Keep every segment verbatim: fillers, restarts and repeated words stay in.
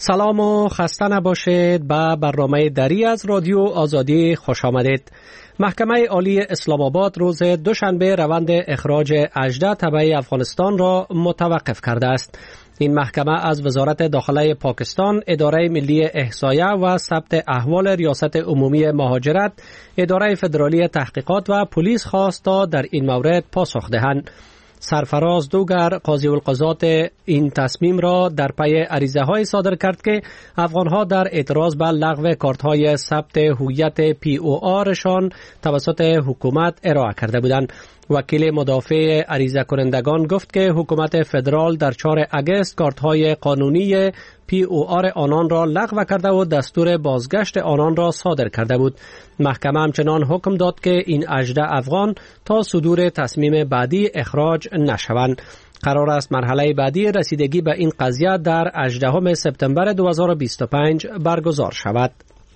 سلام و خسته نباشید. به برنامه دری از رادیو آزادی خوش آمدید. محکمه عالی اسلام آباد روز دوشنبه روند اخراج اژده تبع افغانستان را متوقف کرده است. این محکمه از وزارت داخله پاکستان، اداره ملی احصایه و ثبت احوال ریاست عمومی مهاجرت، اداره فدرالی تحقیقات و پلیس خواست تا در این مورد پاسخ دهند. سرفراز دوگر قاضی القضات این تصمیم را در پی عریضه های صادر کرد که افغانها در اعتراض به لغو کارت های ثبت هویت پی او آرشان توسط حکومت ارائه کرده بودند. وکیل مدافع عریضه کنندگان گفت که حکومت فدرال در چهارم اگست کارت های قانونی پی او آر آنان را لغو کرده و دستور بازگشت آنان را صادر کرده بود. محکمه همچنان حکم داد که این اژده افغان تا صدور تصمیم بعدی اخراج نشوند. قرار است مرحله بعدی رسیدگی به این قضیه در هجدهم سپتامبر دو هزار و بیست و پنج برگزار شود.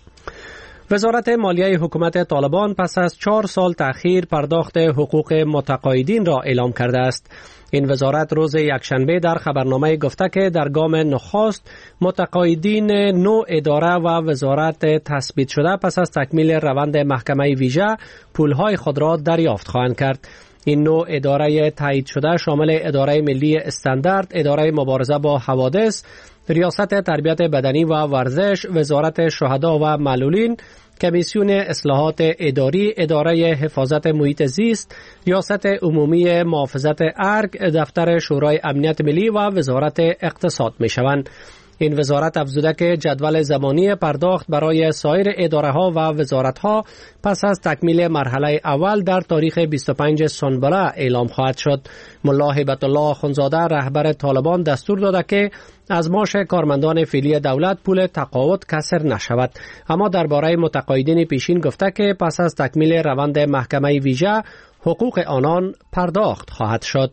وزارت مالیه حکومت طالبان پس از چهار سال تأخیر پرداخت حقوق متقاعدین را اعلام کرده است. این وزارت روز یکشنبه در خبرنامه گفته که در گام نخست متقاعدین نو اداره و وزارت تثبیت شده پس از تکمیل روند محکمه ویژه پولهای خود را دریافت خواهند کرد. این نوع اداره تایید شده شامل اداره ملی استاندارد، اداره مبارزه با حوادث، ریاست تربیت بدنی و ورزش، وزارت شهدا و معلولین، کمیسیون اصلاحات اداری، اداره حفاظت محیط زیست، ریاست عمومی محافظت ارگ، دفتر شورای امنیت ملی و وزارت اقتصاد می شوند. این وزارت افزوده که جدول زمانی پرداخت برای سایر اداره ها و وزارت ها پس از تکمیل مرحله اول در تاریخ بیست و پنج سنبله اعلام خواهد شد. ملا هیبت الله اخوندزاده رهبر طالبان دستور داده که از معاش کارمندان فعلی دولت پول تقاعد کسر نشود، اما درباره متقاعدین پیشین گفته که پس از تکمیل روند محکمه ویژه حقوق آنان پرداخت خواهد شد.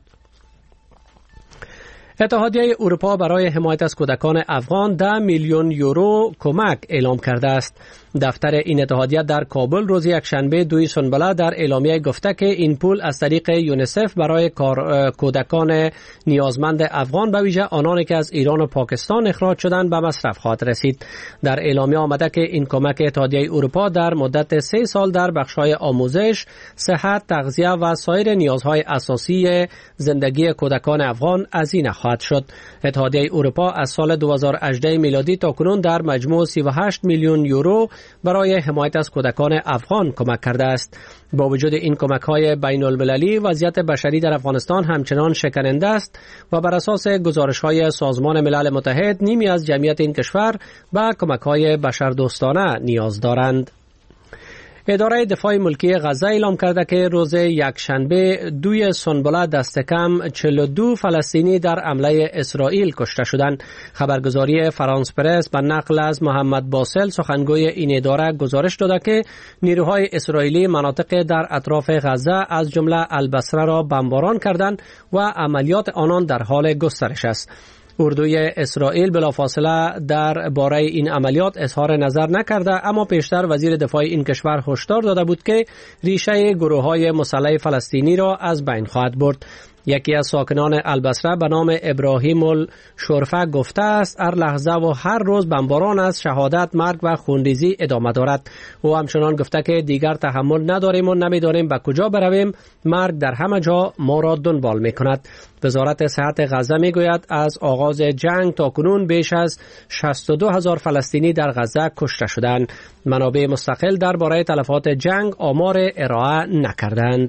اتحادیه اروپا برای حمایت از کودکان افغان ده میلیون یورو کمک اعلام کرده است. دفتر این اتحادیه در کابل روز یکشنبه دوی سنبله در اعلامیه گفته که این پول از طریق یونیسف برای کودکان نیازمند افغان به ویژه آنانی که از ایران و پاکستان اخراج شدند به مصرف خواهد رسید. در اعلامیه آمده که این کمک اتحادیه اروپا در مدت سه سال در بخش‌های آموزش، صحت، تغذیه و سایر نیازهای اساسی زندگی کودکان افغان هزینه خواهد شد. اتحادیه اروپا از سال دو هزار و هجده میلادی تا کنون در مجموع سی و هشت میلیون یورو برای حمایت از کودکان افغان کمک کرده است. با وجود این کمک‌های بین‌المللی، وضعیت بشری در افغانستان همچنان شکننده است و بر اساس گزارش‌های سازمان ملل متحد نیمی از جمعیت این کشور به کمک‌های بشردوستانه نیاز دارند. اداره دفاع ملکی غزه اعلام کرده که روز یکشنبه دوی سنبله دست کم چهل و دو فلسطینی در حمله اسرائیل کشته شدند. خبرگزاری فرانس پرس به نقل از محمد باسل سخنگوی این اداره گزارش داده که نیروهای اسرائیلی مناطق در اطراف غزه از جمله البصره را بمباران کردند و عملیات آنان در حال گسترش است. اردوی اسرائیل بلافاصله در باره این عملیات اظهار نظر نکرده، اما پیشتر وزیر دفاع این کشور هشدار داده بود که ریشه گروه‌های مسلح فلسطینی را از بین خواهد برد. یکی از ساکنان البصره به نام ابراهیم الشرفه گفته است هر لحظه و هر روز بمباران از شهادت، مرگ و خونریزی ادامه دارد. او همچنان گفته که دیگر تحمل نداریم و نمیدانیم به کجا برویم، مرگ در همه جا ما را دنبال میکند. وزارت صحت غزه میگوید از آغاز جنگ تا کنون بیش از شصت و دو هزار فلسطینی در غزه کشته شدند. منابع مستقل درباره تلفات جنگ آمار ارائه نکردند.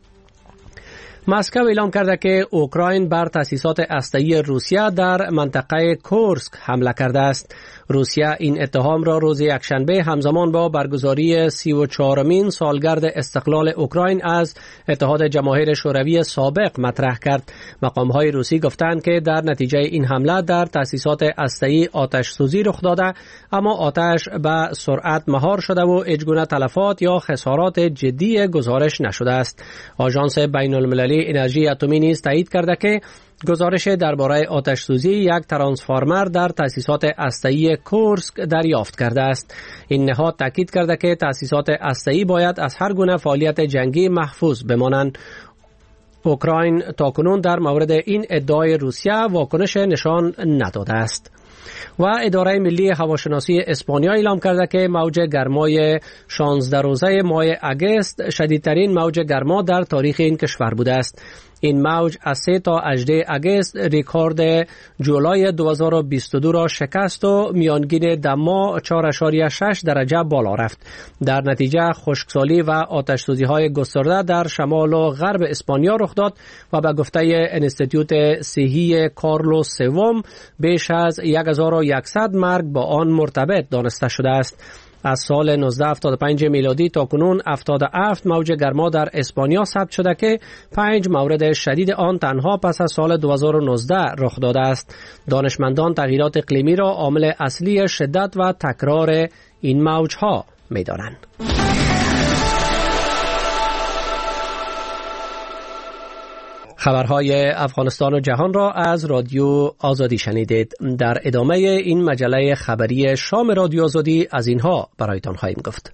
مسکو اعلام کرده که اوکراین بر تأسیسات هسته‌ای روسیه در منطقه کورسک حمله کرده است. روسیه این اتهام را روز یکشنبه همزمان با برگزاری سی و چهارمین سالگرد استقلال اوکراین از اتحاد جماهیر شوروی سابق مطرح کرد. مقام‌های روسی گفتند که در نتیجه این حمله در تأسیسات هسته‌ای آتش سوزی رخ داده، اما آتش به سرعت مهار شده و هیچگونه تلفات یا خسارات جدی گزارش نشده است. آژانس بین‌المللی انرژی اتمی نیز تایید کرده که گزارش درباره آتش سوزی یک ترانسفورمر در تأسیسات هسته‌ای کورسک دریافت کرده است. این نهاد تاکید کرده که تأسیسات هسته‌ای باید از هر گونه فعالیت جنگی محفوظ بمانند. اوکراین تاکنون در مورد این ادعای روسیه واکنش نشان نداده است. و اداره ملی هواشناسی اسپانیا اعلام کرده که موج گرمای شانزده روزه ماه اگست شدیدترین موج گرما در تاریخ این کشور بوده است. این موج از سه تا هجده اگست رکورد جولای دو هزار و بیست و دو را شکست و میانگین دما چهار ممیز شش درجه بالا رفت. در نتیجه خشکسالی و آتش‌سوزی‌های گسترده در شمال و غرب اسپانیا رخ داد و به گفته انستیتوت صحی کارلوس سوم بیش از هزار و صد مرگ با آن مرتبط دانسته شده است. از سال نوزده هفتاد و پنج میلادی تا کنون هفتاد و هفت موج گرما در اسپانیا ثبت شده که پنج مورد شدید آن تنها پس از سال دو هزار و نوزده رخ داده است. دانشمندان تغییرات اقلیمی را عامل اصلی شدت و تکرار این موجها می‌دانند. خبرهای افغانستان و جهان را از رادیو آزادی شنیدید. در ادامه این مجله خبری شام رادیو آزادی از اینها برایتان خواهیم گفت.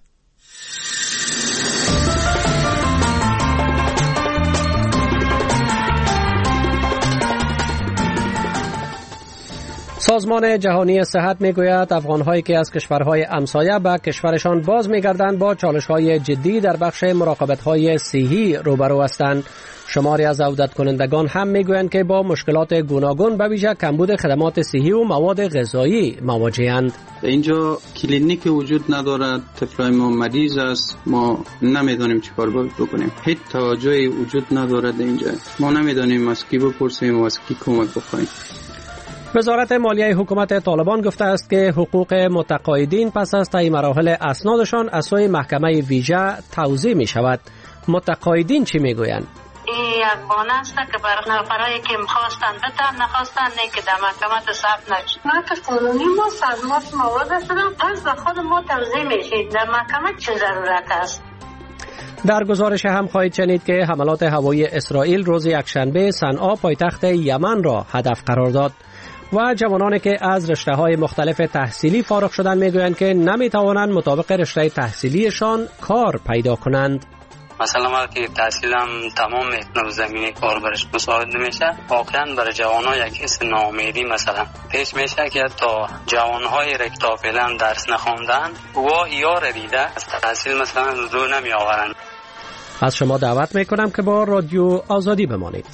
سازمان جهانی صحت میگوید افغان‌هایی که از کشورهای همسایه به کشورشان باز می‌گردند با چالش‌های جدی در بخش مراقبت‌های صحی روبرو هستند. شماری از عودت کنندگان هم میگویند که با مشکلات گوناگون به ویژه کمبود خدمات صحی و مواد غذایی مواجه‌اند. اینجا کلینیک وجود ندارد، طفلای ما مریض است، ما نمیدونیم چیکار بکنیم. هیچ توجهی وجود ندارد اینجا. ما نمیدونیم از کی بپرسیم و از کی کمک بخوایم. وزارت مالیه حکومت طالبان گفته است که حقوق متقاعدین پس از طی مراحل اسنادشان از سوی محکمه ویژه توزیع می شود. متقاعدین چی می گویند؟ این یک بانه است که برای نفرایی که میخواستن بتن نخواستن نه که در محکمه ثبت نشد. ما که قانونی ما سازمان مواد شدن پس به خود ما توزیع میشید. در محکمه چه ضرورت است؟ در گزارش هم خواهید شنید که حملات هوایی اسرائیل روز یکشنبه صنعا پایتخت یمن را هدف قرار داد و جوانانی که از رشته‌های مختلف تحصیلی فارغ شدن میگویند که نمیتوانند مطابق رشته تحصیلیشان کار پیدا کنند. مثلا وقتی تحصیلم تمام میکنم زمینه کار برش مساعد نمیشه، واقعا برای جوانها یک حس ناامیدی مثلا پیش میشه که تا جوانهای رکتا فعلا درس نخوندن و یار دیده از تحصیل مثلا رو نمی آورند. از شما دعوت میکنم که با رادیو آزادی بمانید.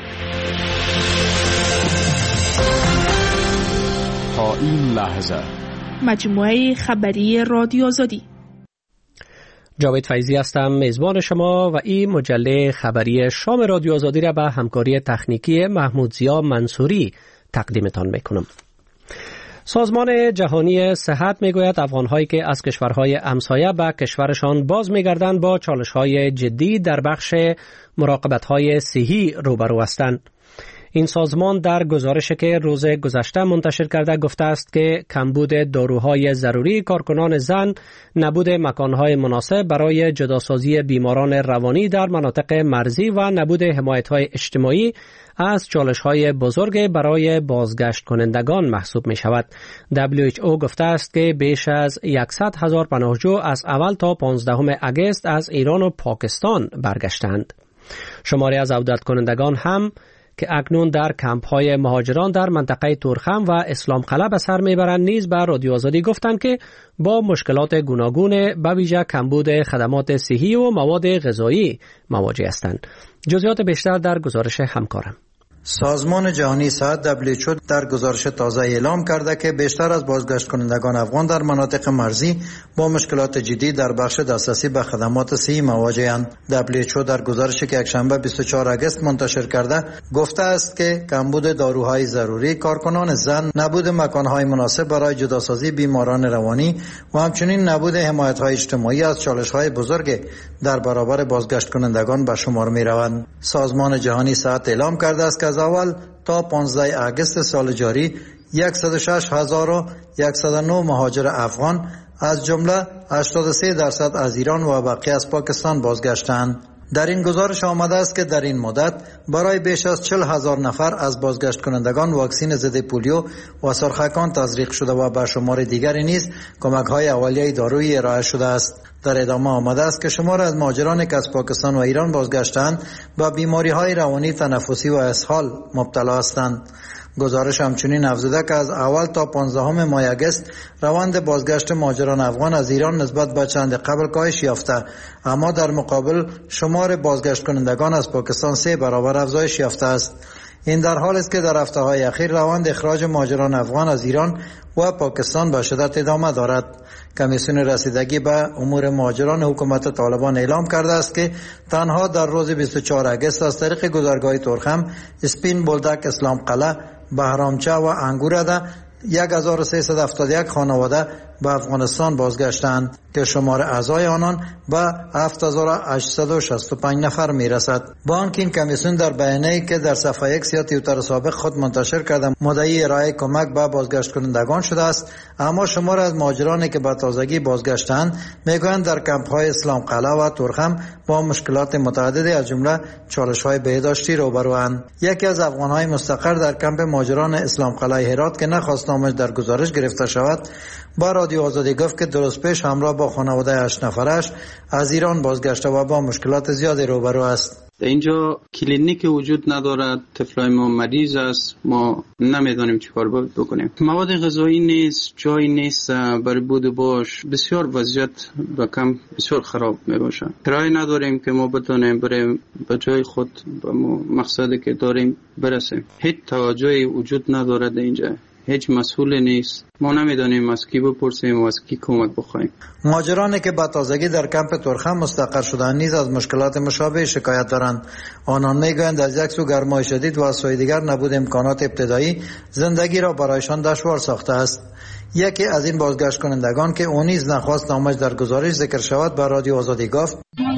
تا این لحظه مجموعه خبری رادیو آزادی. جاوید فیضی هستم میزبان شما و این مجله خبری شام رادیو آزادی را به همکاری تکنیکی محمود ضیا منصوری تقدیمتان میکنم. سازمان جهانی صحت میگوید افغان‌هایی که از کشورهای همسایه به کشورشان باز میگردند با چالش‌های جدی در بخش مراقبت‌های صحی روبرو هستند. این سازمان در گزارشی که روز گذشته منتشر کرده گفته است که کمبود داروهای ضروری کارکنان زن، نبود مکانهای مناسب برای جداسازی بیماران روانی در مناطق مرزی و نبود حمایت‌های اجتماعی از چالش‌های بزرگ برای بازگشت کنندگان محسوب می شود. دبلیو اچ او گفته است که بیش از صد هزار پناهجو از اول تا پانزدهم اگست از ایران و پاکستان برگشتند. شماری از عودت کنندگان هم که اکنون در کمپ‌های مهاجران در منطقه تورخم و اسلام قلعه به سر میبرند نیز به رادیو آزادی گفتند که با مشکلات گوناگون به ویژه کمبود خدمات صحی و مواد غذایی مواجه هستند. جزئیات بیشتر در گزارش همکارم. سازمان جهانی صحت دبلیو اچ او در گزارش تازه اعلام کرده که بیشتر از بازگشت کنندگان افغان در مناطق مرزی با مشکلات جدی در بخش دسترسی به خدمات صحی مواجه‌اند. دبلیو اچ او در گزارشی که یکشنبه بیست و چهارم اگست منتشر کرده گفته است که کمبود داروهای ضروری، کارکنان زن، نبود مکانهای مناسب برای جداسازی بیماران روانی و همچنین نبود حمایت‌های اجتماعی از چالش‌های بزرگ در برابر بازگشت کنندگان به شمار می‌روند. سازمان جهانی صحت اعلام کرده است که از اول تا پانزدهم اگست سال جاری صد و شش هزار و صد و نه مهاجر افغان از جمله هشتاد و سه درصد از ایران و بقیه از پاکستان بازگشتند. در این گزارش آمده است که در این مدت برای بیش از چهل هزار نفر از بازگشت کنندگان واکسن ضد پولیو و سرخکان تزریق شده و به شمار دیگری نیز کمک‌های اولیه دارویی ارائه شده است. در ادامه آمده است که شمار از مهاجرانی که از پاکستان و ایران بازگشتند با بیماری‌های روانی، تنفسی و اسهال مبتلا هستند. گزارش همچنین افزوده که از اول تا پانزدهم ماه اگست روند بازگشت مهاجران افغان از ایران نسبت به چند قبل کاهش یافته، اما در مقابل شمار بازگشت کنندگان از پاکستان سه برابر افزایش یافته است. این در حالی است که در هفته‌های اخیر روند اخراج مهاجران افغان از ایران و پاکستان به شدت ادامه دارد. کمیسیون رسیدگی به امور مهاجران حکومت طالبان اعلام کرده است که تنها در روز بیست و چهارم اگست از طریق گذرگاه تورخم، اسپین بولدک، اسلام قلعه، بهرامچه و انگورده یک هزار و سیصد و هفتاد و یک خانواده به افغانستان بازگشتند که شمار اعضای آنان به هفت هزار و هشتصد و شصت و پنج نفر میرسد. با آنکه این کمیسیون در بیانیه‌ای که در صفحه یک یا توییتر سابق خود منتشر کرده مدعی ارائه کمک به بازگشت کنندگان شده است، اما شمار از مهاجرانی که به تازگی بازگشتند میگویند در کمپ‌های اسلام قلعه و تورخم با مشکلات متعددی از جمله چالش‌های بهداشتی روبروند. یکی از افغان‌های مستقر در کمپ مهاجران اسلام قلعه هرات که نخواست نامش در گزارش گرفته شود با رادیو آزادی گفت که درست پیش همراه با خانواده هشت نفرش از ایران بازگشته و با مشکلات زیادی روبرو است. در اینجا کلینیک وجود ندارد، طفلای ما مریض است، ما نمیدانیم چیکار بکنیم. مواد غذایی نیست، جای نیست برای بود و باش، بسیار وضعیت و کم بسیار خراب میباشه. کرایه نداریم که ما بتونیم بریم به جای خود به مقصدی که داریم برسیم. هیچ توجهی وجود ندارد اینجا، هیچ مسئول نیست. ما نمیدانیم از کی بپرسیم و از کی کمک بخوایم. مهاجرانی که به تازگی در کمپ تورخم مستقر شدند نیز از مشکلات مشابه شکایت دارند. آنان میگویند از یک سو گرمای شدید و از سوی دیگر نبود امکانات ابتدایی زندگی را برایشان دشوار ساخته است. یکی از این بازگشت کنندگان که او نیز نخواست نامش در گزارش ذکر شود به رادیو آزادی گفت: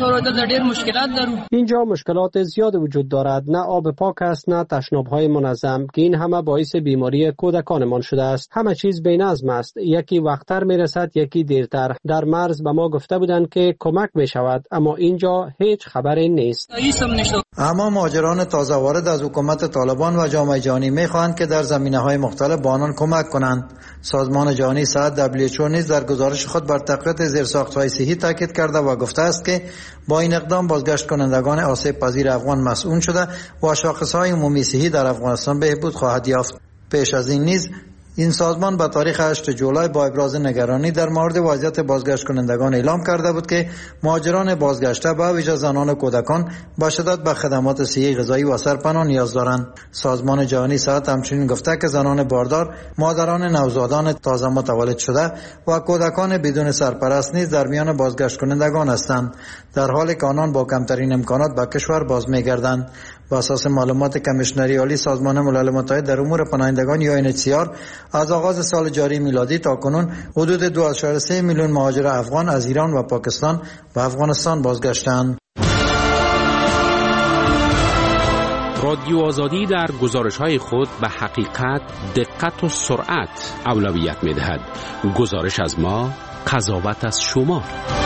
اینجا مشکلات زیاد وجود دارد، نه آب پاک است نه تشناب‌های منظم که این همه باعث بیماری کودکانمان شده است. همه چیز بی‌نظم است، یکی وقتتر میرسد یکی دیرتر. در مرز به ما گفته بودند که کمک میشود، اما اینجا هیچ خبری نیست. اما مهاجران تازه وارد از حکومت طالبان و جامعه جهانی میخواهند که در زمینه‌های مختلف به آنان کمک کنند. سازمان جهانی صحت دبلیو اچ او نیز در گزارش خود بر تقویت زیرساخت‌های صحی تاکید کرده و گفته است که با این اقدام بازگشت کنندگان آسیب پذیر افغان مسئول شده و شاخص‌های عمومی صحی در افغانستان بهبود خواهد یافت. پیش از این نیز این سازمان به تاریخ هشتم جولای با ابراز نگرانی در مورد وضعیت بازگشت کنندگان اعلام کرده بود که مهاجران بازگشته به ویژه زنان و کودکان به شدت به خدمات صحی، غذایی و سرپناه نیاز دارند. سازمان جهانی صحت همچنین گفته که زنان باردار، مادران نوزادان تازه متولد شده و کودکان بدون سرپرست نیز در میان بازگشت کنندگان هستند، در حالی که آنان با کمترین امکانات به کشور باز می‌گردند. بر اساس معلومات کمیشنری عالی سازمان ملل متحد در امور پناهندگان یا یو ان اچ سی آر از آغاز سال جاری میلادی تا کنون حدود دو ممیز سه میلیون مهاجر افغان از ایران و پاکستان به افغانستان بازگشتند. رادیو آزادی در گزارش‌های خود به حقیقت، دقت و سرعت اولویت می‌دهد. گزارش از ما، قضاوت از شما.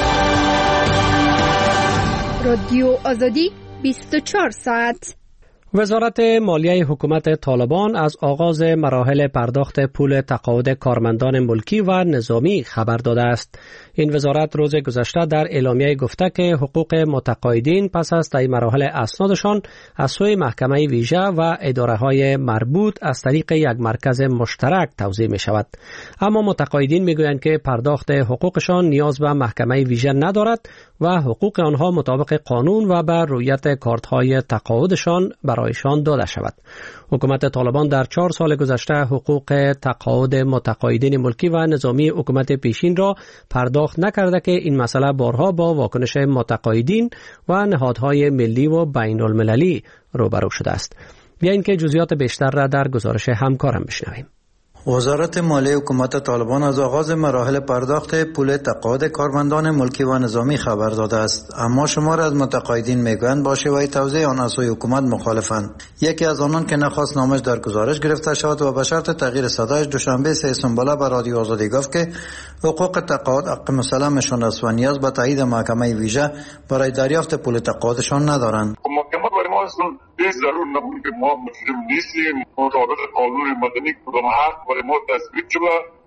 رادیو آزادی بیست و چهار ساعت. وزارت مالیه حکومت طالبان از آغاز مراحل پرداخت پول تقاعد کارمندان ملکی و نظامی خبر داده است. این وزارت روز گذشته در اعلامیه گفته که حقوق متقاعدین پس از طی مراحل اسنادشان از سوی محکمه ویژه و اداره‌های مربوط از طریق یک مرکز مشترک توزیع می شود. اما متقاعدین می گویند که پرداخت حقوقشان نیاز به محکمه ویژه ندارد و حقوق آنها مطابق قانون و بر رویت کارت‌های تقاعدشان برایشان داده شود. حکومت طالبان در چهار سال گذشته حقوق تقاعد متقاعدین ملکی و نظامی حکومت پیشین را پرداخت نکرده که این مسئله بارها با واکنش متقاعدین و نهادهای ملی و بین المللی روبرو شده است. بیایید که جزئیات بیشتر را در گزارش همکارم بشنویم. وزارت مالیه حکومت طالبان از آغاز مراحل پرداخت پول تقاعد کارمندان ملکی و نظامی خبر داده است، اما شمار از متقاعدین میگویند با شیوه توزیع آن از سوی حکومت مخالفند. یکی از آنان که نخواست نامش در گزارش گرفته شود و به شرط تغییر صدایش دوشنبه سه سنبله به رادیو آزادی گفت که حقوق تقاعد حق مسلمشان است و نیاز به تایید محکمه ویژه برای دریافت پول تقاعدشان ندارند. این ضرور نبود که ما مسلم نیستیم، مطابق قانون مدنی کدام حق برای ما تثبیت شده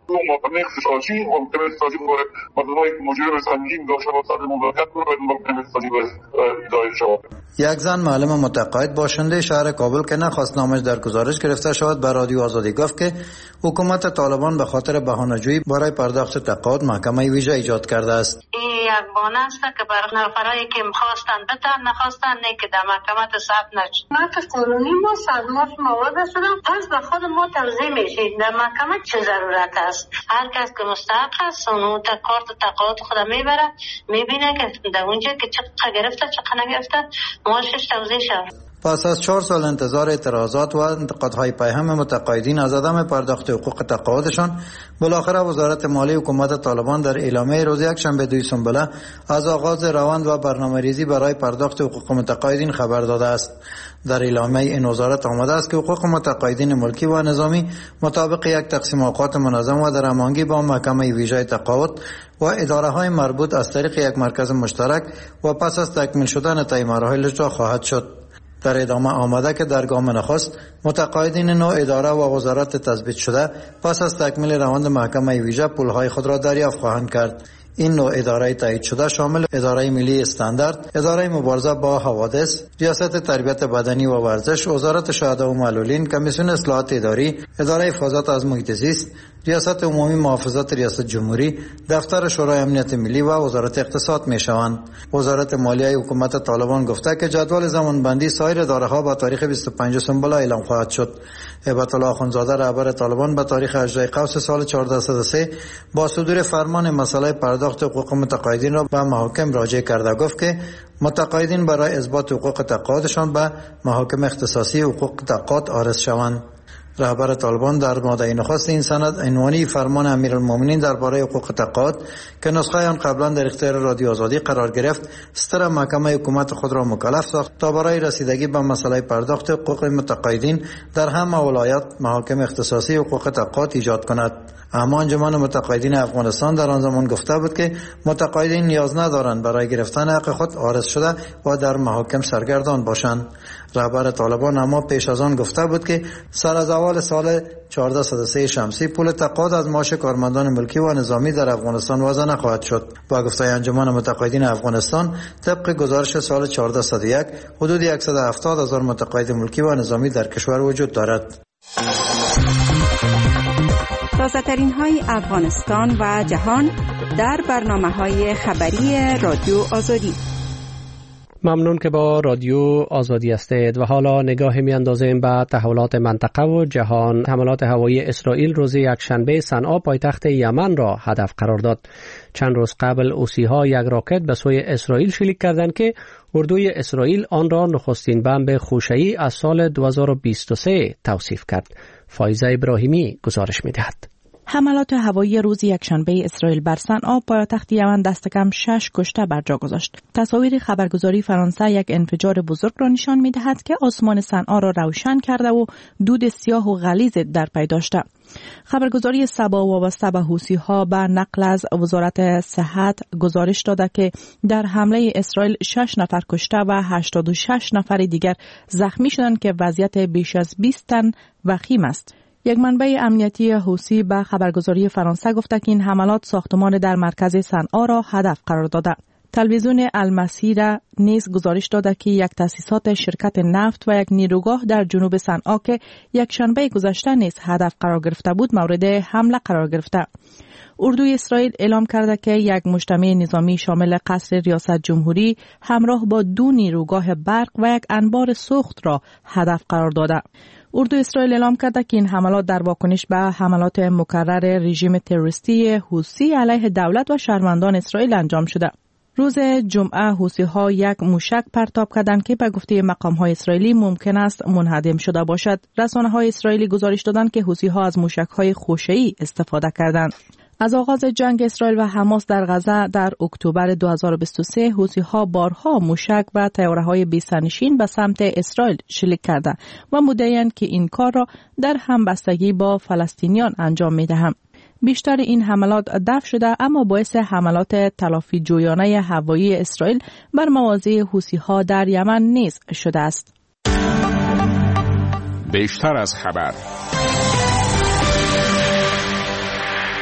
رو محکمه اختصاصی محکمه اختصاصی باید مردمایی که مجرم سنگین داشته باشند مواجهت کنند باید محکمه اختصاصی باید هدایت شود. یک زن معلم متقاعد باشنده شهر کابل که نخواست نامش در گزارش گرفته شود به رادیو آزادی گفت که حکومت طالبان به خاطر بهانه‌جویی برای پرداخت تقاعد محکمه ویژه ایجاد کرده است. این یک بانه است که برای نفرایی که می‌خواستن بدن نخواستن نه که در محکمه ثبت نشد. متن قانونی ما صدمات مواد شدن پس به خود ما توضیح میشه در محکمه چه ضرورت است. هر کس که مستحق است اون کارت تقاعد خود میبره میبینه که در اونجا که چقدر گرفته چقدر نگرفته معاشش توضیح شد. پس از چهار سال انتظار اعتراضات و انتقادهای پیهم متقاعدین از عدم پرداخت حقوق تقاعدشان، بالاخره وزارت مالی حکومت طالبان در اعلامیه روز یکشنبه دوی سنبله از آغاز روند و برنامه‌ریزی برای پرداخت حقوق متقاعدین خبر داده است. در اعلامیه این وزارت آمده است که حقوق متقاعدین ملکی و نظامی مطابق یک تقسیم اوقات منظم و در هماهنگی با محکمه ویژه تقاعد و اداره‌های مربوط از طریق یک مرکز مشترک و پس از تکمیل شدن طی مراحل اجرا خواهد شد. در ادامه آمده که در گام نخست متقاعدین نو اداره و وزارت تثبیت شده پس از تکمیل روند محکمه ویژه پولهای خود را دریافت خواهند کرد. این نوع اداره تایید شده شامل اداره ملی استاندارد، اداره مبارزه با حوادث، ریاست تربیت بدنی و ورزش، وزارت شهدا و معلولین، کمیسیون اصلاحات اداری، اداره حفاظت از محیط زیست، ریاست عمومی محافظت ریاست جمهوری، دفتر شورای امنیت ملی و وزارت اقتصاد می شوند. وزارت مالیه حکومت طالبان گفته که جدول زمانبندی سایر اداره‌ها با تاریخ بیست و پنج سنبله اعلام خواهد شد. هیبت الله اخوندزاده رهبر طالبان به تاریخ هجده قوس سال چهارده صد و سه با صدور فرمان مسئله پرداخت حقوق متقاعدین را به محاکم راجع کرده گفت که متقاعدین برای اثبات حقوق تقاعدشان به محاکم اختصاصی حقوق تقاعد عارض شوند. رهبر طالبان در ماده نخست این سند عنوانی فرمان امیرالمومنین درباره حقوق تقاعد که نسخه آن قبلا در اختیار رادیو آزادی قرار گرفت، ستر محکمه حکومت خود را مکلف ساخت تا برای رسیدگی به مسئله پرداخت حقوق متقاعدین در همه ولایات محاکم اختصاصی حقوق تقاعد ایجاد کند. اما انجمن متقاعدین افغانستان در آن زمان گفته بود که متقاعدین نیاز ندارند برای گرفتن حق خود عارض شده و در محاکم سرگردان باشند. رهبر طالبان اما پیش از آن گفته بود که سر از اول سال چهارده صد و سه شمسی پول تقاعد از معاش کارمندان ملکی و نظامی در افغانستان وضع نخواهد شد. با گفته انجمن متقاعدین افغانستان، طبق گزارش سال چهارده صد و یک حدود صد و هفتاد هزار متقاعد ملکی و نظامی در کشور وجود دارد. تازه‌ترین های افغانستان و جهان در برنامه‌های خبری رادیو آزادی. ممنون که با رادیو آزادی هستید و حالا نگاه می اندازیم به تحولات منطقه و جهان. حملات هوایی اسرائیل روز یکشنبه صنعا پایتخت یمن را هدف قرار داد. چند روز قبل حوثی‌ها یک راکت به سوی اسرائیل شلیک کردند که اردوی اسرائیل آن را نخستین بمب خوشه‌ای از سال دو هزار و بیست و سه توصیف کرد. فایزه ابراهیمی گزارش می‌دهد. حملات هوایی روز یکشنبه اسرائیل بر صنعا پایتخت یمن دست کم شش کشته بر جا گذاشت. تصاویر خبرگزاری فرانسه یک انفجار بزرگ را نشان می‌دهد که آسمان صنعا را روشن کرده و دود سیاه و غلیظ در پی داشته. خبرگزاری سبا وابسته به حوثی‌ها به نقل از وزارت صحت گزارش داده که در حمله اسرائیل شش نفر کشته و هشتاد و شش نفر دیگر زخمی شدند که وضعیت بیش از بیست تن وخیم است. یک منبع امنیتی حوثی به خبرگزاری فرانسه گفته که این حملات ساختمان در مرکز صنعا را هدف قرار داده. تلویزیون المسیره نیز گزارش داده که یک تأسیسات شرکت نفت و یک نیروگاه در جنوب صنعا که یک شنبه گذشته نیز هدف قرار گرفته بود مورد حمله قرار گرفته. اردوی اسرائیل اعلام کرده که یک مجتمع نظامی شامل قصر ریاست جمهوری همراه با دو نیروگاه برق و یک انبار سوخت را هدف قرار داده. اردو اسرائیل اعلام کرده که این حملات در واکنش به حملات مکرر رژیم تروریستی حوثی علیه دولت و شهروندان اسرائیل انجام شده. روز جمعه حوثی‌ها یک موشک پرتاب کردند که به گفته مقام‌های اسرائیلی ممکن است منهدم شده باشد. رسانه‌های اسرائیلی گزارش دادند که حوثی‌ها از موشک‌های خوشه‌ای استفاده کردند. از آغاز جنگ اسرائیل و حماس در غزه در اکتبر دو هزار و بیست و سه حوثی‌ها بارها موشک و طیاره‌های بی‌سرنشین به سمت اسرائیل شلیک کردند و مدعی‌اند که این کار را در همبستگی با فلسطینیان انجام می‌دهند. بیشتر این حملات دفع شده اما باعث حملات تلافی جویانه هوایی اسرائیل بر مواضع حوثی‌ها در یمن نیز شده است. بیشتر از خبر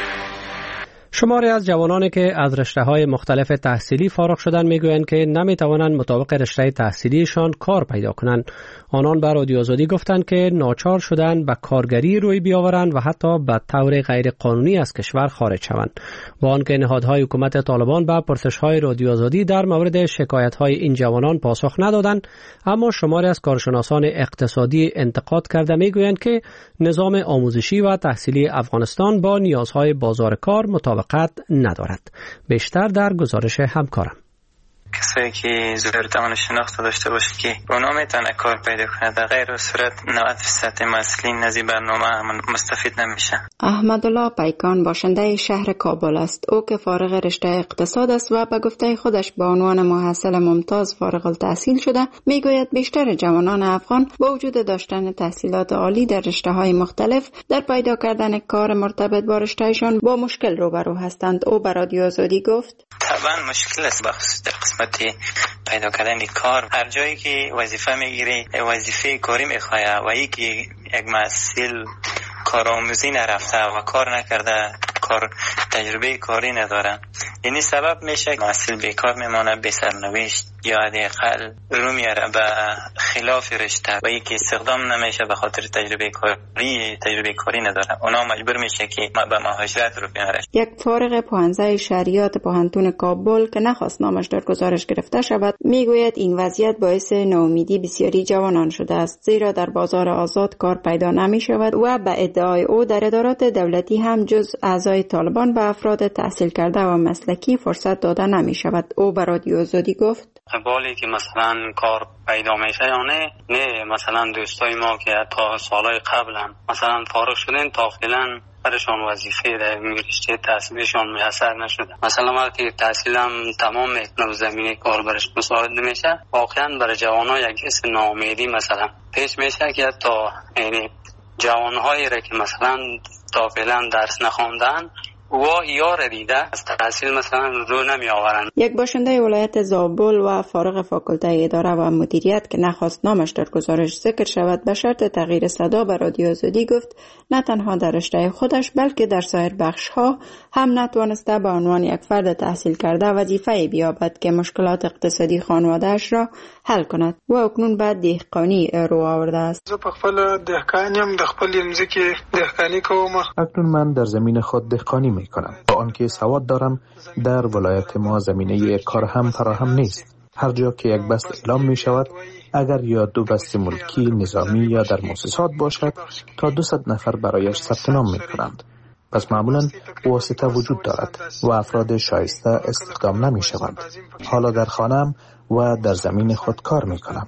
شماری از جوانانی که از رشته‌های مختلف تحصیلی فارغ شدند میگویند که نمیتوانند مطابق رشته تحصیلیشان کار پیدا کنند. آنان به رادیو آزادی گفتند که ناچار شدند به کارگری روی بیاورند و حتی به طور غیر قانونی از کشور خارج شوند. با آنکه نهادهای حکومت طالبان به پرسش‌های رادیو آزادی در مورد شکایت‌های این جوانان پاسخ ندادند، اما شماری از کارشناسان اقتصادی انتقاد کرده میگویند که نظام آموزشی و تحصیلی افغانستان با نیازهای بازار کار مطابقت ندارد. بیشتر در گزارش همکارم. کسایی که ضرورت امن شناخت داشته باشه که اونا میتونه کار پیدا کنه، در غیر صورت نود درصد مسئولین از این برنامه هم مستفید نمیشن. احمدالله پیکان باشنده شهر کابل است. او که فارغ رشته اقتصاد است و به گفته خودش به عنوان محصل ممتاز فارغ التحصیل شده، میگوید بیشتر جوانان افغان با وجود داشتن تحصیلات عالی در رشته‌های مختلف در پیدا کردن کار مرتبط با رشتهشان با مشکل روبرو هستند. او به رادیو آزادی گفت: طبعا مشکل است بخصوص در قسمت پیدا کردن کار. هر جایی که وظیفه میگیری وظیفه کاری میخواه و یکی یک محصل کارآموزی نرفته و کار نکرده، کار تجربه کاری نداره، یعنی سبب میشه محصل بیکار میمانه، بی سرنوشت یا حداقل رو میاره به خلاف رشته و یکی استخدام نمیشه به خاطر تجربه کاری تجربه کاری نداره، اونا مجبور میشه که به مهاجرت رو بیاره. یک فارغ پانزده شهریات پوهنتون کابل که نخواست نامش در گزارش گرفته شود میگوید این وضعیت باعث ناامیدی بسیاری جوانان شده است، زیرا در بازار آزاد کار پیدا نمی شود و به ادعای او در ادارات دولتی هم جز اعضای طالبان به افراد تحصیل کرده و مسلکی فرصت داده نمی شود. او به رادیو آزادی گفت: قبالی که مثلا کار پیدا میشه یا نه نه مثلا دوستای ما که تا سالهای قبلا مثلا فارغ شدن تا فعلا برشان وظیفه در رشته تحصیلشان میسر نشده. مثلا وقتی تحصیلم تمام میکنه زمینه کار برش مساعد نمیشه، واقعا برای جوانها یک حس ناامیدی مثلا پیش میشه که تا یعنی جوانهایی را که مثلا تا فعلا درس نخواندن و یار دیده از تحصیل مثلا رو نمی آورن. یک باشنده ولایت زابل و فارغ فاکولته اداره و مدیریت که نخواست نامش در گزارش ذکر شود به شرط تغییر صدا به رادیو آزادی گفت نه تنها در رشته خودش بلکه در سایر بخش ها هم نتوانسته به عنوان یک فرد تحصیل کرده وظیفه بیابد که مشکلات اقتصادی خانواده‌اش را حل کند و اکنون به دهقانی رو آورده است. زه په خپل دهقانیم، د خپل ځمکې دهقانی کوم. اکنون من در زمین خود دهقانی میکنم. با آنکه سواد دارم در ولایت ما زمینه کار هم فراهم نیست. هر جا که یک بست اعلام می شود اگر یا دو بست ملکی نظامی یا در مؤسسات باشد تا دویست نفر برایش ثبت نام می کنند. پس معمولا واسطه وجود دارد و افراد شایسته استخدام نمی شوند. حالا در خانم و در زمین خود کار می کنم.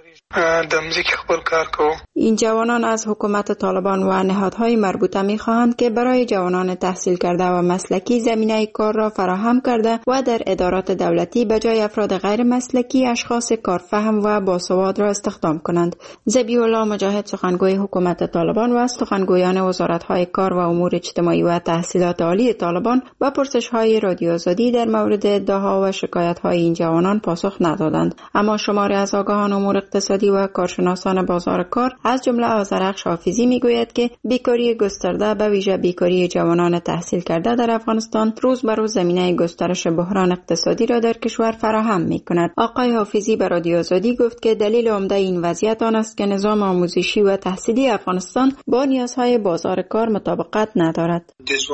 این جوانان از حکومت طالبان و نهادهای مربوطه می‌خواهند که برای جوانان تحصیل کرده و مسلکی زمینه کار را فراهم کرده و در ادارات دولتی به جای افراد غیر مسلکی اشخاص کارفهم و باسواد را استخدام کنند. ذبیح الله مجاهد سخنگوی حکومت طالبان و از سخنگویان وزارت‌های کار و امور اجتماعی و تحصیلات عالی طالبان با پرسش‌های رادیو آزادی در مورد ادعاها و شکایت‌های این جوانان پاسخ ندادند، اما شماری از آگاهان امور اقتصادی و کارشناسان بازار کار از جمله آذرخش حافظی میگوید که بیکاری گسترده به ویژه بیکاری جوانان تحصیل کرده در افغانستان روز به روز زمینه گسترش بحران اقتصادی را در کشور فراهم میکند. آقای حافظی به رادیو آزادی گفت که دلیل عمده این وضعیت آن است که نظام آموزشی و تحصیلی افغانستان با نیازهای بازار کار مطابقت ندارد.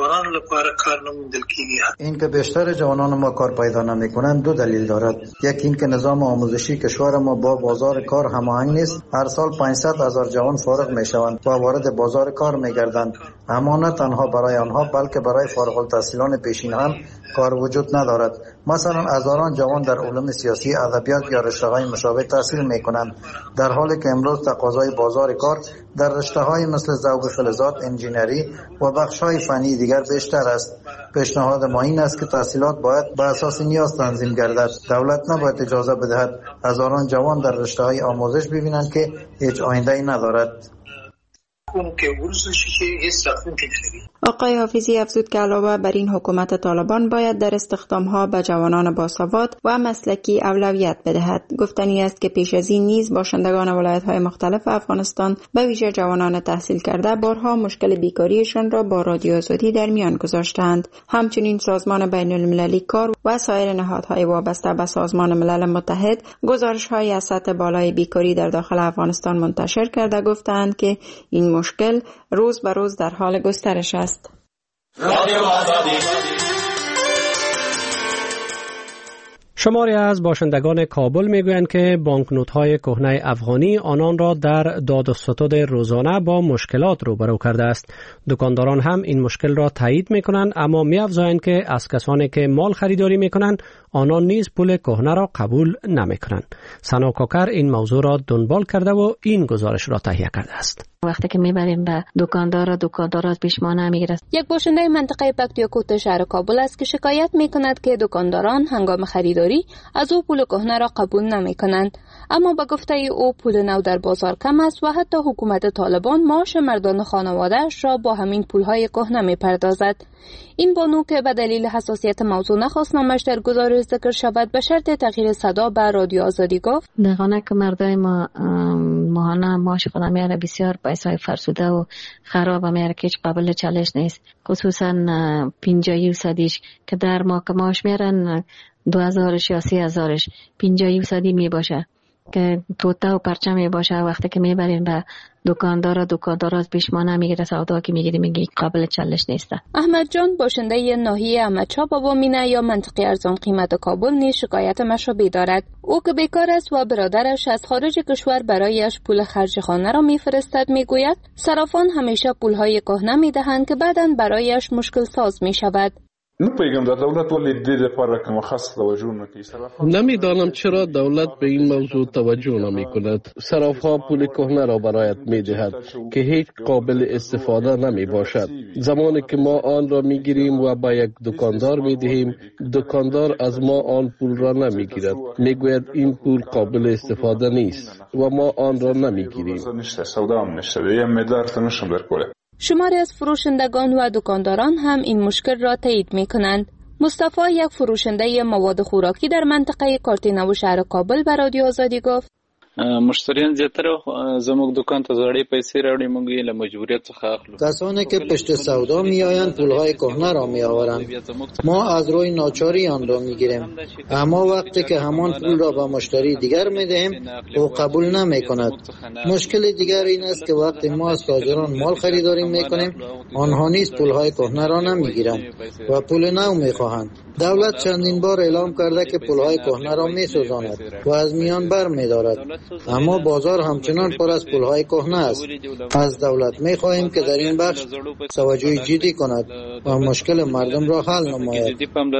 این که بیشتر جوانان ما کار پیدا نمیکنند دو دلیل دارد. یکی این که نظام آموزشی کشور ما با بازار کار هماهنگ نیست. هر سال پانصد هزار جوان فارغ میشوند و وارد بازار کار میگردند، اما نه تنها برای آنها بلکه برای فارغ التحصیلان پیشین هم کار وجود ندارد. مثلا هزاران جوان در علوم سیاسی، ادبیات یا رشته‌های مشابه تحصیل میکنند، در حالی که امروز تقاضای بازار کار در رشته‌های مثل ذوب فلزات، انجینری و بخش‌های فنی دیگر بیشتر است. پیشنهاد ما این است که تحصیلات باید بر اساس نیاز تنظیم گردد. دولت نباید اجازه بدهد هزاران جوان در رشته‌های آموزش ببینند که هیچ آینده‌ای ندارد. آقای حافظی افزود که علاوه بر این حکومت طالبان باید در استخدام‌ها به جوانان باسواد و مسلکی اولویت بدهد. گفتنی است که پیش از این نیز باشندگان ولایت‌های مختلف افغانستان به ویژه جوانان تحصیل کرده بارها مشکل بیکاریشان را با رادیو آزادی در میان گذاشتند. همچنین سازمان بین‌المللی کار و سایر نهادهای وابسته به سازمان ملل متحد گزارش‌های از سطح بالای بیکاری در داخل افغانستان منتشر کرده گفتند که این مشکل روز به روز در حال گسترش است. شماری از باشندگان کابل میگویند که بانکنوت‌های کهنه افغانی آنان را در داد و ستد روزانه با مشکلات روبرو کرده است. دکانداران هم این مشکل را تایید میکنند، اما می‌افزایند که از کسانی که مال خریداری میکنند آنان نیز پول کهنه را قبول نمیکنند. سنا کاکر این موضوع را دنبال کرده و این گزارش را تهیه کرده است. وقتی که میبریم به دکاندار، دکاندار از پیشمانه میگیره. یک باشنده منطقه پکتیاکوت شهر کابل است که شکایت میکند که دکانداران هنگام خریداری از او پول کهنه را قبول نمیکنند، اما به گفته او پول نو در بازار کم است و حتی حکومت طالبان معاش مردان خانواده‌اش را با همین پولهای کهنه میپردازد. این بانو که به دلیل حساسیت موضوع نخواست نامش در گزارش ذکر شود به شرط تغییر صدا به رادیو آزادی گفت دقیقاً که مردای ما ماهانه معاش خود میاره بسیار پیسای فرسوده و خراب میاره که هیچ قابل چالش نیست، خصوصا پنجاه یوسدیش که در ما که معاش میارن دو هزارش یا سی هزارش پنجاه یوسدی میباشه که توته و پرچه میباشه. وقتی که میبریم به دکاندار، دکاندار از پیشمانه میگیره سودا که میگیری میگی قابل چالش نیسته. احمد جان باشنده ناحیه احمدشاه بابا مینه یا منطقه ارزان قیمت کابل نیز شکایت مشابه دارد. او که بیکار است و برادرش از خارج کشور برایش پول خرج خانه را میفرستد میگوید صرافان همیشه پولهای کهنه میدهند که بعداً برایش مشکل ساز میشود. نمیدانم چرا دولت به این موضوع توجه نمی کند. صراف‌ها پول کهنه را برایت می دهد که هیچ قابل استفاده نمی باشد. زمانی که ما آن را می گیریم و با یک دکاندار می دهیم، دکاندار از ما آن پول را نمی گیرد. می گوید این پول قابل استفاده نیست و ما آن را نمی گیریم. شماری از فروشندگان و دکانداران هم این مشکل را تایید می کنند. مصطفی یک فروشنده مواد خوراکی در منطقه کارتینه و شهر کابل به رادیو آزادی گفت مشتریان زیاتره زموږ دکان ته زړې پیسې راوړي، موږ یې له مجبوریت څخه اخلو. کسانی که پشت سودا میآیند پولهای کهنه را میآورند، ما از روی ناچاری آن را میگیریم، اما وقتی که همان پول را به مشتری دیگر میدهیم او قبول نمیکند. مشکل دیگر این است که وقتی ما از تاجران مال خریداری میکنیم آنها نیز پولهای کهنه را نمیگیرند و پول نو میخواهند. دولت چندین بار اعلام کرده که پولهای کهنه را میسوزاند و از میان بر میدارد، اما بازار همچنان پر از پولهای کهنه است. از دولت می‌خواهیم که در این بخش توجه جدی کند و مشکل مردم را حل نماید.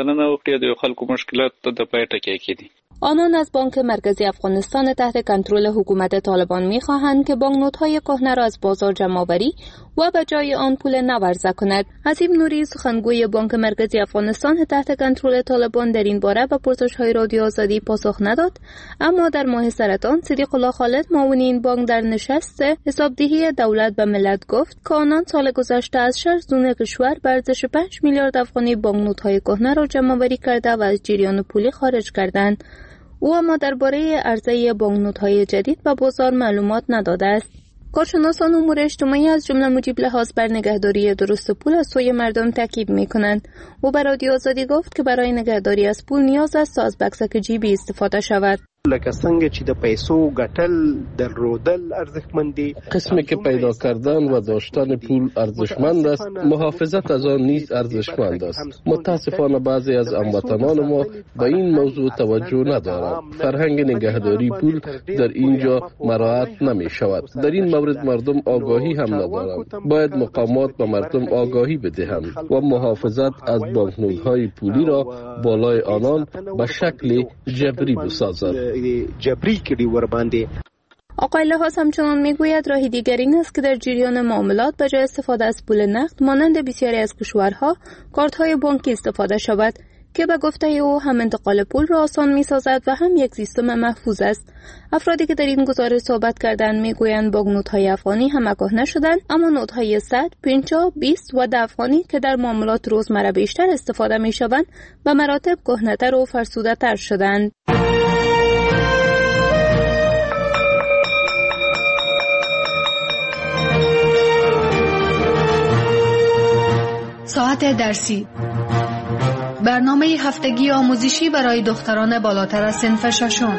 آنان از بانک مرکزی افغانستان تحت کنترل حکومت طالبان می‌خواهند که بانکنوت‌های کهنه را از بازار جمع‌آوری و به جای آن پول نو عرضه کند. حسیب نوری سخنگوی بانک مرکزی افغانستان تحت کنترل طالبان در این باره به پرسش‌های رادیو آزادی پاسخ نداد، اما در ماه سرطان صدیق الله خالد معاون این بانک در نشست حسابدهی دولت به ملت گفت که آنان سال گذشته از شش زون کشور به ارزش پنج میلیارد افغانی بانکنوت‌های کهنه را جمع‌آوری کرده و از جریان پولی خارج کردند. او اما درباره عرضه بانکنوت‌های جدید به بازار معلومات نداده است. کارشناسان امور اجتماعی از جمله مجیب لحاظ بر نگهداری درست پول از سوی مردم تاکید می‌کنند. او به رادیو آزادی گفت که برای نگهداری از پول نیاز است از بکسک جیبی استفاده شود. لکه څنګه چې د پیسو ګټل درلودل ارزښتمند دي، قسمی که پیدا کردن و داشتن پول ارزشمند است، محافظت از آن نیز ارزشمند است. متاسفانه بعضی از هموطنان ما به این موضوع توجه ندارند. فرهنگ نگهداری پول در اینجا مراعات نمی شود. در این مورد مردم آگاهی هم ندارند. باید مقامات به مردم آگاهی بدهند و محافظت از بانکنوت‌های پولی را بالای آنان به شکل جبری بسازند. جبری کړي ور باندې. آقای لحاظ همچنان میگوید راهی دیگر این است که در جریان معاملات به جای استفاده از پول نقد مانند بسیاری از کشورها کارت‌های بانکی استفاده شود. که به گفته او هم انتقال پول را آسان می سازد و هم یک سیستم محفوظ است. افرادی که در این گزارش صحبت کردند می گویند بانکنوت‌های افغانی هم آگاه نشدند، اما نوت‌های صد، پنجاه، بیست و ده افغانی که در معاملات روزمره بیشتر استفاده می شوند به مراتب کهنه‌تر و فرسوده‌تر شدند. ساعت درسی، برنامه هفتگی آموزشی برای دختران بالاتر از صنف ششم.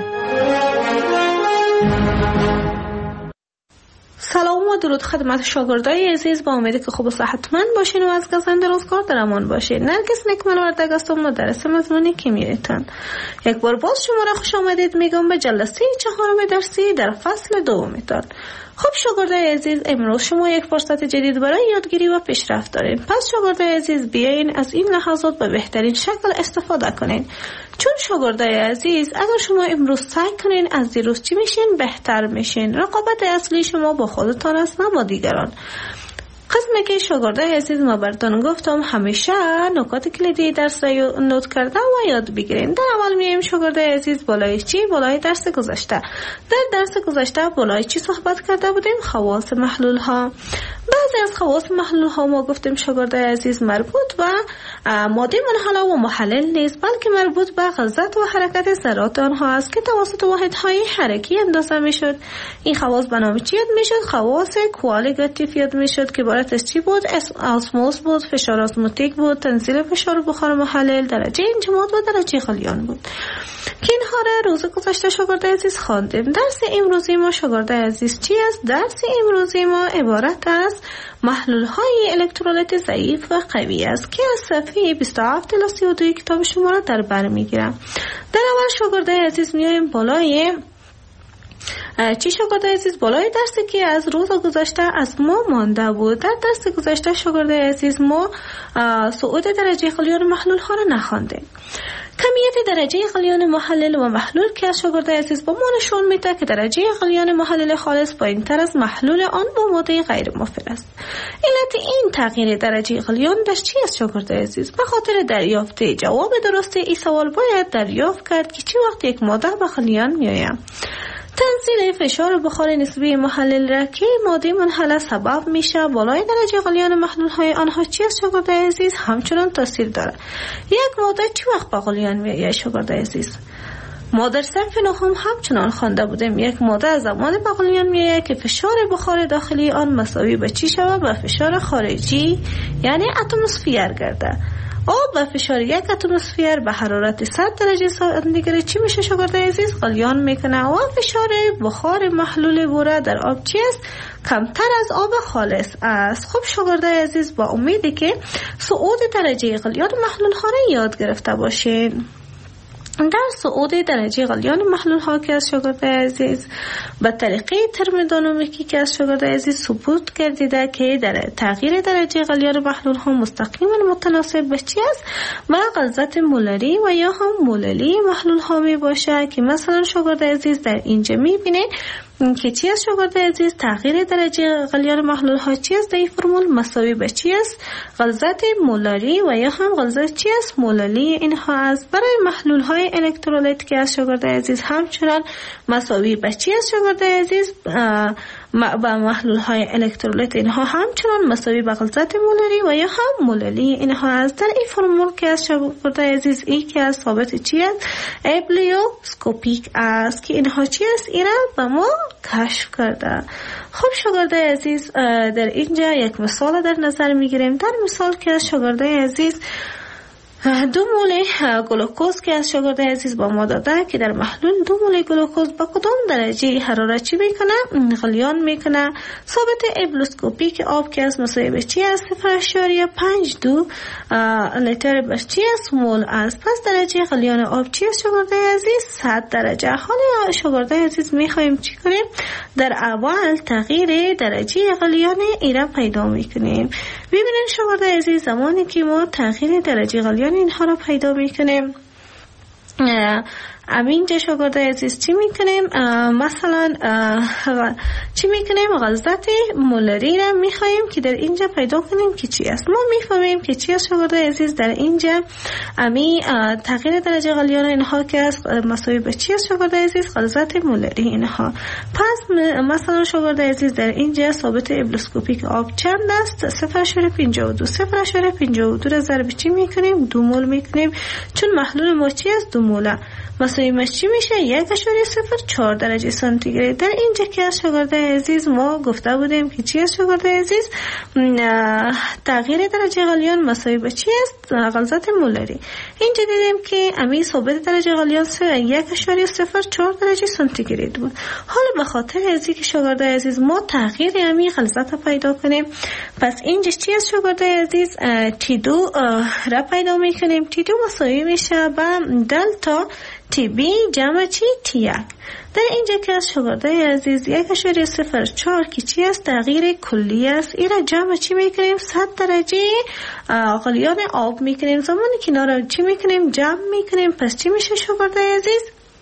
سلام و درود خدمت شاگردای عزیز، با امیدی که خوب و صحتمند باشین و از گزند روزگار در امان باشین. نرگس نکمل وردگ هستم، مدرس مضمون کیمیایتان. یک بار باز شما را خوش آمدید میگم به جلسه چهارم درسی در فصل دومتان. خب شاگردای عزیز، امروز شما یک فرصت جدید برای یادگیری و پیشرفت دارین. پس شاگردای عزیز بیاین از این لحظات به بهترین شکل استفاده کنین. چون شاگردای عزیز، اگر شما امروز سعی کنین از دیروز چی میشین بهتر میشین. رقابت اصلی شما با خودتان است، نه با دیگران. قسمی که شاگردای عزیز ما براتون گفتم، همیشه نکات کلیدی درس را نوت کرده و یاد بگیرین. در اول میایم شاگردای عزیز بالای چی؟ بالای درس گذشته. در درس گذشته بالای چی صحبت کرده بودیم؟ خواص محلول ها. بعضی از خواص محلول ها ما گفتیم شاگردای عزیز مربوط به ماده منحله و محلل نیست، بلکه مربوط به غلظت و حرکت ذرات آنها است که توسط واحدهای حرکی اندازه میشد. این خواص به نام چی یاد میشد؟ خواص کوالیگاتیو یاد میشد که عبارت از چی بود؟ اسموس بود، فشار اسموتیک بود، تنزیل فشار بخار محلل، درجه انجماد و درجه غلیان بود که اینها را روز گذشته شاگردای عزیز خواندیم. درس امروزی ما شاگردای عزیز چی است؟ درس امروزی ما عبارت از محلول های الکترولیت ضعیف و قوی است که از صفحه بیست و هفت تا سی و دو کتاب شما را در بر میگیرم. در اول شاگردای عزیز میایم بالای چی شاگردای عزیز؟ بالای درسی که از روز گذشته از ما مانده بود. در درس گذشته شاگردای عزیز ما صعود درجه غلیان محلول ها را نخواندیم. کمیت درجه غلیان محلل و محلول که از شاگردای عزیز با ما نشون میده که درجه غلیان محلل خالص پایین‌تر از محلول آن با ماده غیر مفعل است. علت این تغییر درجه غلیان در چی است شاگردای عزیز؟ به خاطر دریافت جواب درست این سوال باید دریافت کرد که چی وقت یک ماده به غلیان میآید. تنزیل فشار بخار نسبی محلل را که ماده منحله سبب میشه بالای درجه غلیان محلول های آنها چی است شاگردای عزیز؟ همچنان تاثیر داره. یک ماده چی وقت به غلیان میآید شاگردای عزیز؟ ما در صف نهم همچنان خوانده بودیم یک ماده از زمان به غلیان میآید که فشار بخار داخلی آن مساوی به چی شود؟ به فشار خارجی یعنی اتمسفیر گرده. آب به فشار یک اتمسفر به حرارت صد درجه سانتیگراد چی میشه شاگردای عزیز؟ غلیان میکنه و فشار بخار محلول بوره در آب چی است؟ کمتر از آب خالص است. خب شاگردای عزیز با امیدی که صعود درجه غلیان محلول ها را یاد گرفته باشین. در صعود درجه غلیان محلول ها که از شاگردای عزیز به طریقه ترمودینامیکی که از شاگردای عزیز ثبوت گردیده که در تغییر درجه غلیان محلول ها مستقیما متناسب به چی است؟ و غلظت مولری و یا هم موللی محلول ها می باشه که مثلا شاگردای عزیز در اینجا می بینید که چی است شاگردای عزیز؟ تغییر درجه غلیان محلول ها چی است؟ در این فرمول مساوی به چی است؟ غلظت مولری و یا هم غلظت چی است؟ موللی اینها است. برای محلول های الکترولیت که از شاگردای عزیز همچنان مساوی به چی است شاگردای عزیز؟ با محلول های الکترولیت اینها همچنان مساوی به غلظت مولری و یا هم موللی اینها است. در این فرمول که از شاگردای عزیز ای که از ثابت چی است؟ ابلیوسکوپیک است که اینها چی است؟ اینا به ما کشف کرده. خب شاگردای عزیز در اینجا یک مثال در نظر میگیریم. در مثال که از شاگردای عزیز دو مول گلوکوز که از شاگردای عزیز با ما داده که در محلول دو مول گلوکوز با کدام درجه حرارت چی میکنه؟ غلیان میکنه. ثابت ابلیوسکوپی که آب که از مساوی به چی است؟ صفر اشاریه پنج دو لیتر به چی است؟ مول است. پس درجه غلیان آب چی است شاگردای عزیز؟ صد درجه. حالا شاگردای عزیز میخوایم چی کنیم؟ در اول تغییر درجه غلیان ایره پیدا میکنیم. ببینید شاگردای عزیز زمانی که ما تغییر درجه غلیان اینها را پیدا میکنیم امینجا شاگردای عزیز چی میکنیم؟ مثلا چی میکنیم؟ غلظت مولری را میخوایم که در اینجا پیدا کنیم که چی است. ما میفهمیم که چی است شاگردای عزیز در اینجا. امی تغییر درجه غلیان اینها که است مساوی به چی است شاگردای عزیز؟ غلظت مولری اینها. پس مثلا شاگردای عزیز در اینجا ثابت ابلوسکوپیک آب چند است؟ صفر اشاره پنجاه و دو. صفر اشاره پنجاه و دو را ضرب چی میکنیم؟ دو مول میکنیم، چون محلول ما چی است؟ دو موله. مساوی مش چی میشه؟ یک اشاره صفر چهار درجه سانتیگراد. در اینجا که از شاگردای عزیز ما گفته بودیم که چی است شاگردای عزیز؟ تغییر درجه غلیان مساوی به چی است؟ غلظت مولری. اینجا دیدیم که امی ثابت درجه غلیان یک اشاره صفر چهار درجه سانتیگراد بود. حالا به خاطر ازی که شاگردای عزیز ما تغییر امی غلظت پیدا کنیم، پس اینجا چی است شاگردای عزیز؟ تی دو را پیدا میکنیم. تی دو مساوی میشه با دلتا تی بی جمع چی؟ تی یک. در اینجا که از شاگردای عزیز یک اشاره صفر چهار که چی است؟ تغییر کلی است. این را جمع چی میکنیم؟ صد درجه غلیان آب میکنیم. زمانی که اینا را چی میکنیم؟ جمع میکنیم. پس چی میشه شاگردای عزیز؟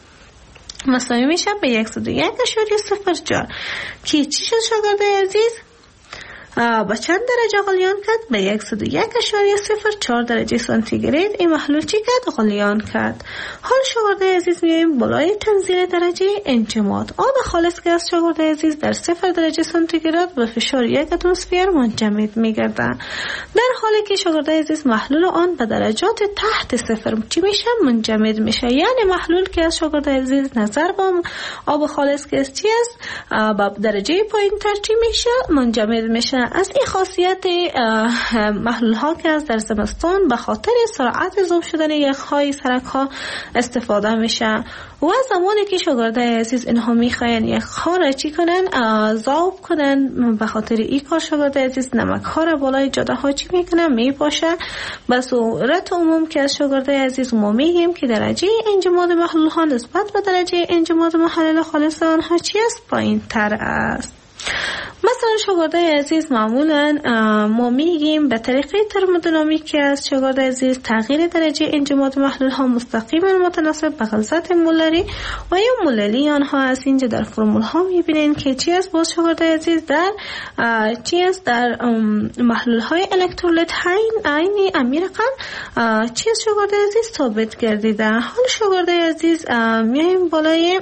مساوی میشه به صد و یک اشاره صفر چهار که چی شد شاگردای عزیز؟ با چند درجه غلیان کرد؟ به صد و یک اشاره صفر چهار درجه سانتیگراد. این محلول چی کرد؟ غلیان کرد. حال شاگردای عزیز میایم بالای تنزیل درجه انجماد. آب خالص که از شاگردای عزیز در صفر درجه سانتیگراد به فشار یک اتمسفر منجمد میگردن، در حالی که شاگردای عزیز محلول آن به درجات تحت صفر چی میشه؟ منجمد میشه. یعنی محلول که از شاگردای عزیز نظر با آب خالص که از چی است؟ با درجه پایین تر چی میشه؟ منجمد میشه. از این خاصیت محلول ها که از در زمستان به خاطر سرعت ذوب شدن یخهای سرک ها استفاده میشه و زمانی که شاگردای عزیز اینها میخواین یخها را چی کنن؟ ذوب کنن، به خاطر این کار شاگردای عزیز نمک ها را بالای جاده ها چی میکنن؟ میپاشه. به صورت عموم که از شاگردای عزیز ما میگیم که درجه انجماد محلول ها نسبت به درجه انجماد محلول خالص آنها چی است؟ پایین تر است. مثلا شاگردای عزیز معمولا ما میگیم به طریقه ترمودینامیکی از شاگردای عزیز تغییر درجه انجماد محلول ها مستقیما متناسب به غلظت مولری و یا مولری آنها است. اینجا در فرمول ها میبینین که چی است باز شاگردای عزیز در چی است در محلول های الکترولیت عینی امیرقم چی است شاگردای عزیز ثابت گردیده. حال شاگردای عزیز میایم بالای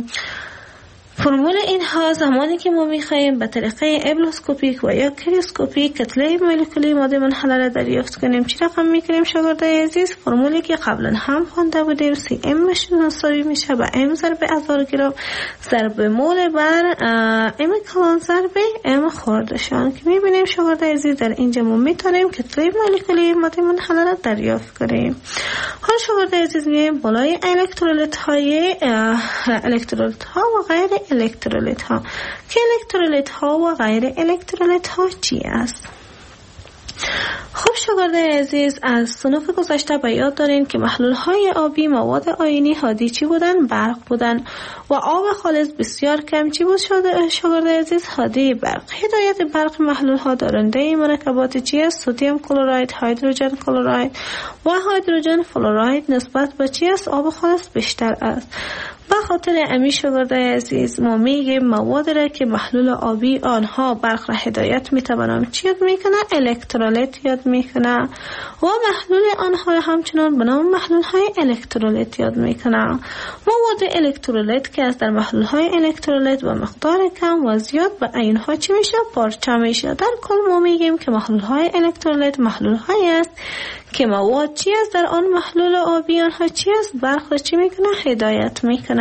فرمول اینها زمانی که ما میخوایم به طریقه ابلوسکوپیک و یا کریوسکوپیک کتله مولکولی ماده منحله را دریافت کنیم چی رقم میکنیم شاگردای عزیز؟ فرمولی که قبلا هم خوانده بودیم سی ام مساوی میشه به ام ضرب هزار گرم ضرب مول بر ام کلان ضرب ام خوردشان که میبینیم شاگردای عزیز در اینجا ما میتونیم کتله مولکولی ماده منحله را دریافت کنیم. حالا شاگردای عزیز میایم بالای الکترولیت های الکترولیت ها و غیر الکترولیت ها که الکترولیت ها و غیر الکترولیت ها چی است؟ خب شاگردای عزیز از صنف گذشته به یاد دارین که محلول های آبی مواد آیونی هادی چی بودن؟ برق بودن و آب خالص بسیار کم چی بود شاگردای عزیز؟ هادی برق. هدایت برق محلول ها دارنده مرکبات چی است؟ سدیم کلراید، هیدروژن کلراید و هیدروژن فلوراید نسبت به چی است؟ آب خالص بیشتر است. به خاطر امی شاگردای عزیز ما میگیم مواد را که محلول آبی آنها برق را هدایت میتوانم چی یاد میکنه؟ الکترولیت یاد میکنه و محلول آنها همچنان به نام محلول های الکترولیت یاد میکنه. مواد الکترولیت که از در محلول های الکترولیت و مقدار کم و زیاد به اینها چی میشه؟ پارچه میشه. در کل ما میگیم که محلول های الکترولیت محلول های است که مواد چی است در آن محلول آبی آنها چی است؟ برق را چی میکنه؟ هدایت میکنه.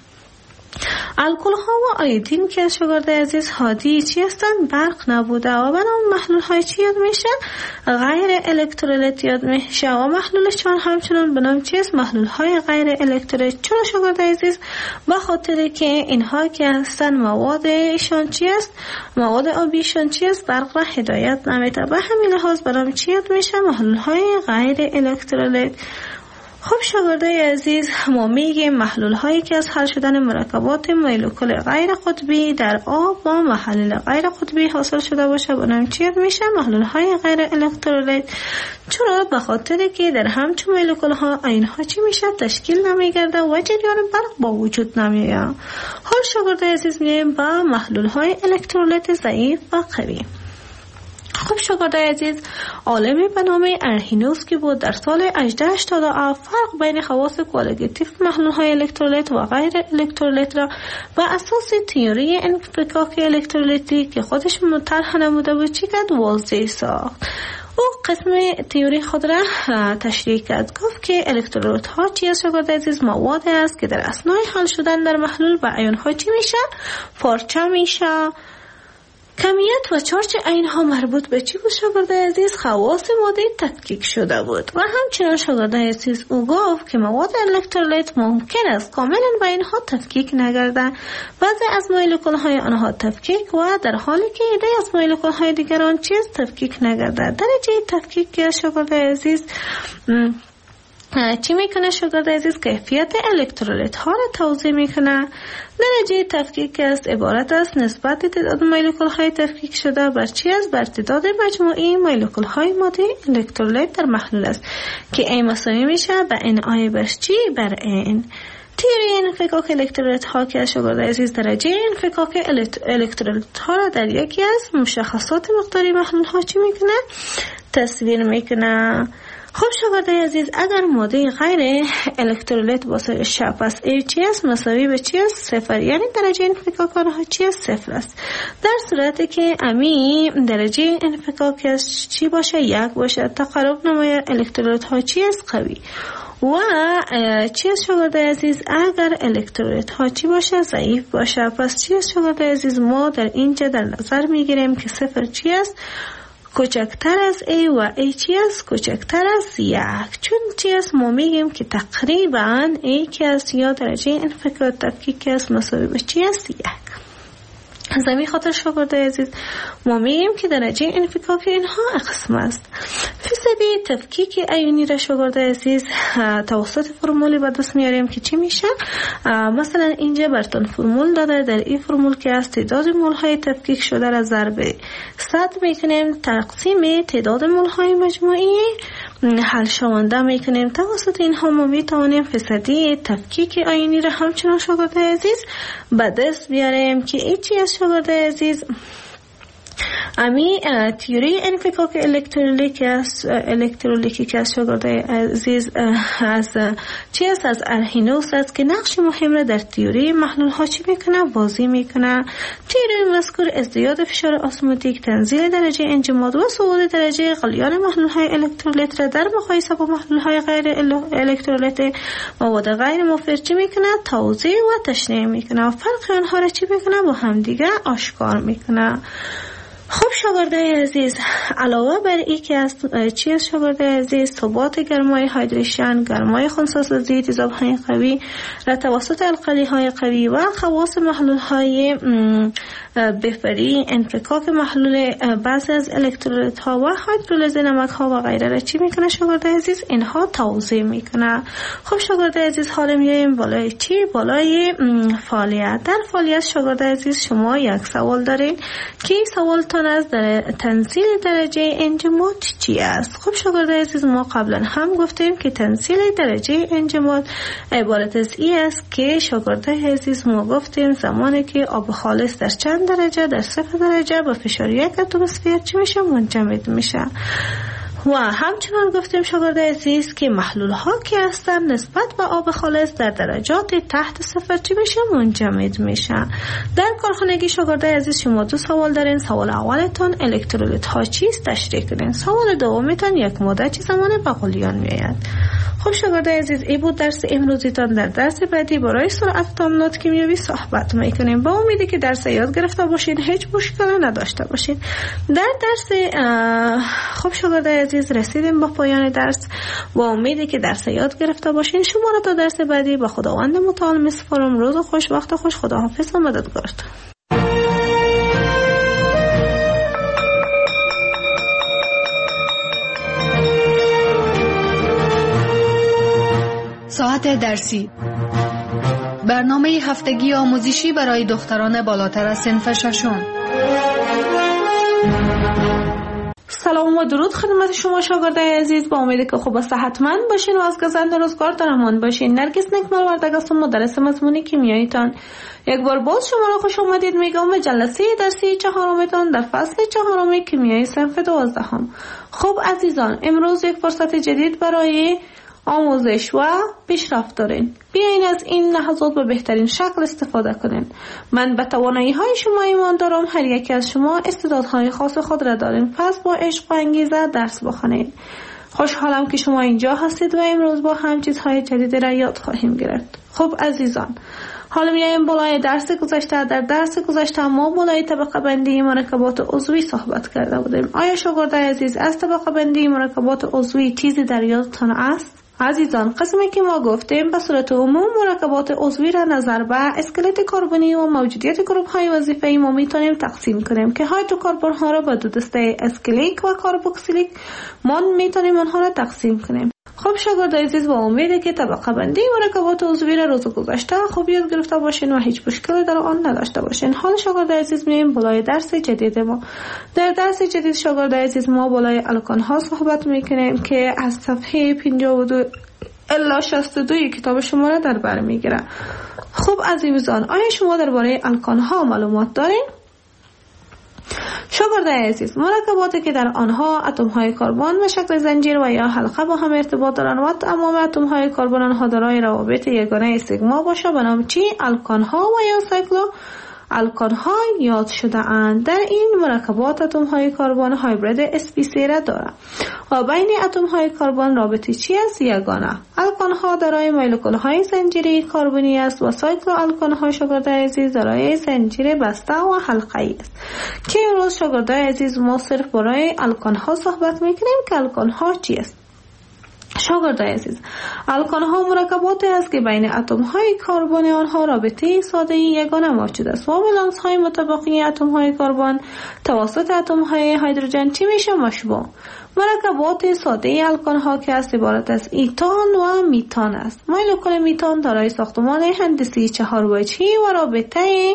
الکل ها و آیودین که شاگردای عزیز هادی چی هستند؟ برق نبوده و به نام محلول های چی یاد میشه؟ غیر الکترولیت یاد میشه و محلولشان همچنان به نام چی است؟ محلول های غیر الکترولیت. چرا شاگردای عزیز؟ به خاطر که اینها که هستند موادشان چی است؟ مواد آبیشان چی است؟ برق را هدایت نمیده. به همین لحاظ به نام چی یاد میشه؟ محلول های غیر الکترولیت. خب شاگردای عزیز، ما میگیم محلول هایی که از حل شدن مرکبات مولکول غیر قطبی در آب با محلول غیر قطبی حاصل شده باشه بنام چی میشه؟ محلول های غیر الکترولیت. چرا؟ به خاطر که در همچون مولکول ها اینها چی میشه؟ تشکیل نمیگرده و جریان برق با وجود نمیاد. حال شاگردای عزیز میگیم با محلول های الکترولیت ضعیف و قوی. خب شاگردای عزیز، عالمی به نام ارهینوس که بود در سال هجده هشتاد و هفت فرق بین خواص کوالیتیو محلول های الکترولیت و غیر الکترولیت را بر اساس تئوری انفکاک الکترولیتی که خودش مطرح نموده بود چی کرد؟ واضح ساخت. او قسم تئوری خود را تشریح کرد. گفت که الکترولیت ها چی است شاگردای عزیز؟ مواد است که در اثنای حل شدن در محلول و ایون ها چی میشه؟ پارچه میشه. کمیت و چارج اینها مربوط به چی بود شاگردای عزیز؟ خواص ماده تفکیک شده بود. و همچنان شاگردای عزیز او گفت که مواد الکترولیت ممکن است کاملا به اینها تفکیک نگردد. بعضی از مولکول های آنها تفکیک و در حالی که ایده از مولکول های دیگران چیز تفکیک نگردد. درجه تفکیک که شاگردای عزیز چی میکنه شاگردای عزیز؟ کیفیت الکترولیت ها را توضیح میکنه. درجه تفکیک است عبارت است نسبت تعداد مولکول های تفکیک شده بر چی است؟ بر تعداد مجموعی مولکول های ماده الکترولیت در محلول است که این مساوی میشه به ان آی بر چی؟ بر ان. تئوری انفکاک الکترولیت ها که شاگردای عزیز درجه انفکاک الکترولیت ها را در یکی از مشخصات مقداری محلول ها چی میکنه؟ تصویر میکنه. خب شاگردای عزیز، اگر ماده غیر الکترولیت باشه پس ای چی است؟ مساوی به چی است؟ صفر. یعنی درجه انفکاک آنها چی است؟ صفر است. در صورتی که امی درجه انفکاک چی باشه؟ یک باشه. تقارب نمای الکترولیت ها چی است؟ قوی. و چی است شاگردای عزیز؟ اگر الکترولیت ها چی باشه؟ ضعیف باشه. پس چی است شاگردای عزیز؟ ما در اینجا در نظر میگیریم که صفر چی است؟ کوچکتر از ای و ای چی است؟ کوچکتر از یک. چون چی است؟ ما میگیم که تقریبا ای که است یا درجه انفکاک تفکیک است مساوی به چی است؟ یک. از همین خاطر شاگردای عزیز ما میگیم که درجه انفکاک اینها قسم است. فیصدی تفکیک ایونی را شاگردای عزیز توسط فرمولی به دست میاریم که چی میشه؟ مثلا اینجا براتون فرمول داده. در این فرمول که است تعداد مول های تفکیک شده را ضرب صد میکنیم تقسیم تعداد مول های مجموعی حل شونده میکنیم. توسط اینها ما میتوانیم فیصدی تفکیک ایونی را همچنان شاگردای عزیز به دست بیاریم که این چی است شاگردای عزیز؟ امی تئوری انفکاک الکترولیکی است الکترولیکی که از شاگردای عزیز از چی است؟ از ارهینوس است که نقش مهم را در تئوری محلول ها چی میکنه؟ بازی میکنه. تئوری مذکور ازدیاد فشار اسموتیک، تنزیل درجه انجماد و صعود درجه غلیان محلول های الکترولیت را در مقایسه با محلول های غیر الکترولیت مواد غیر مفید چی میکنه؟ توضیح و تشریح میکنه و فرق آنها را چی میکنه؟ با همدیگه آشکار میکنه. خب شاگردای عزیز، علاوه بر این که از چی است شاگردای عزیز؟ ثبات گرمای هایدریشن، گرمای خونساسازی تیزاب های قوی را توسط القلی های قوی و خواص محلول های بفری، انفکاک محلول بعضی از الکترولیت ها و هیدرولیز نمک ها و غیره را چی میکنه شاگردای عزیز؟ اینها توضیح میکنه. خب شاگردای عزیز، حالا میایم بالای چی؟ بالای فعالیت. در فعالیت شاگردای عزیز شما یک سوال دارین که سوال از در تنزیل درجه انجماد چی است؟ خب شاگردای عزیز، ما قبلا هم گفتیم که تنزیل درجه انجماد عبارت از این است که شاگردای عزیز ما گفتیم زمانی که آب خالص در چند درجه؟ در صفر درجه با فشار یک اتمسفر چی میشه؟ منجمد میشه. و همچنان گفتیم شاگردای عزیز که محلول ها که هستن نسبت به آب خالص در درجات تحت صفر چی میشه؟ منجمد میشه. در کارخانگی شاگردای عزیز شما دو سوال دارین. سوال اولتون الکترولیت ها چیست؟ تشریح کنین. سوال دومیتون یک ماده چی زمان به غلیان میاد. خب شاگردای عزیز، این بود درس امروزیتان. در درس بعدی برای سرعت تامینات کیمیایی صحبت میکنیم. با امیدی که درس یاد گرفته باشین، هیچ مشکلی نداشته باشین. در درس خب شاگردای عزیز رسیدیم با پایان درس. با امیدی که درس یاد گرفته باشین، شما را تا درس بعدی به خداوند متعال میسپارم. روز خوش، وقت خوش. خداحافظ و مددگارتون. جلسه درسی، برنامه هفتگی آموزشی برای دختران بالاتر از صنف ششم. سلام و درود خدمت شما شاگردای عزیز، با امیدی که خوب و صحتمند باشین و از گزند روزگار در امان باشین. نرگس نکمل وردگ هستم، مدرس مضمون کیمیاییتان. یک بار باز شما را خوش آمدید میگم به جلسه درسی چهارمتان در فصل چهارم کیمیای صنف دوازدهم. خب عزیزان، امروز یک فرصت جدید برای آموزش و پیشرفت دارین. بیاین از این لحظات به بهترین شکل استفاده کنین. من به توانایی های شما ایمان دارم. هر یکی از شما استعدادهای خاص خود را دارین، پس با عشق و انگیزه درس بخونید. خوشحالم که شما اینجا هستید و امروز با هم چیزهای جدید را یاد خواهیم گرفت. خب عزیزان، حالا میایم بالای درس گذشته. در درس گذشته ما بالای طبقه بندی مرکبات عضوی صحبت کرده بودیم. آیا شاگردای عزیز از طبقه بندی مرکبات عضوی چیزی در یادتان است؟ عزیزان، قسمی که ما گفتیم به صورت عموم مرکبات عضوی را نظر به اسکلت کربنی و موجودیت گروه های وظیفه‌ای ما میتونیم تقسیم کنیم که هایدروکربن ها را به دو دسته اسکلیک و کاربوکسیلیک ما میتونیم آنها را تقسیم کنیم. خب شاگردای عزیز، با امیده که طبقه بندی مرکبات عضوی را روز گذشته خوب یاد گرفته باشین و هیچ مشکلی در آن نداشته باشین. حال شاگردای عزیز میایم بالای درس جدید ما. در درس جدید شاگردای عزیز ما بالای الکان ها صحبت میکنیم که از صفحه پنجاه و دو الی شصت و دو کتاب شما را در بر میگیره. خب عزیزان، آیا شما درباره الکان ها معلومات دارین؟ شاگردای عزیز، مرکباتی که در آنها اتم های کربن به شکل زنجیر و یا حلقه با هم ارتباط دارند و تمام اتم های کربن آنها دارای روابط یگانه سیگما باشه به نام چی؟ الکان ها و یا سایکلو الکان ها یاد شده اند. در این مرکبات اتم های کربن هایبرید اس پی سی را دارند و بین اتم های کربن رابطه چی است؟ یگانه. الکان ها دارای مولکول های زنجیری کربنی است و سایکلو الکان ها شاگردای عزیز دارای زنجیر بسته و حلقه‌ای است که امروز شاگردای عزیز ما صرف برای الکان ها صحبت میکنیم که الکان ها چی است. شاگردای عزیز، الکان ها مرکباتی است که بین اتم های کربن آنها رابطه ساده یگانه موجود است و ولانس های متبقی اتم های کربن توسط اتم های هیدروژن چی میشه؟ مشبوع. مرکبات ساده الکان ها که است عبارت از ایتان و میتان است. مولکول میتان دارای ساختمان هندسی چهار وجهی و رابطه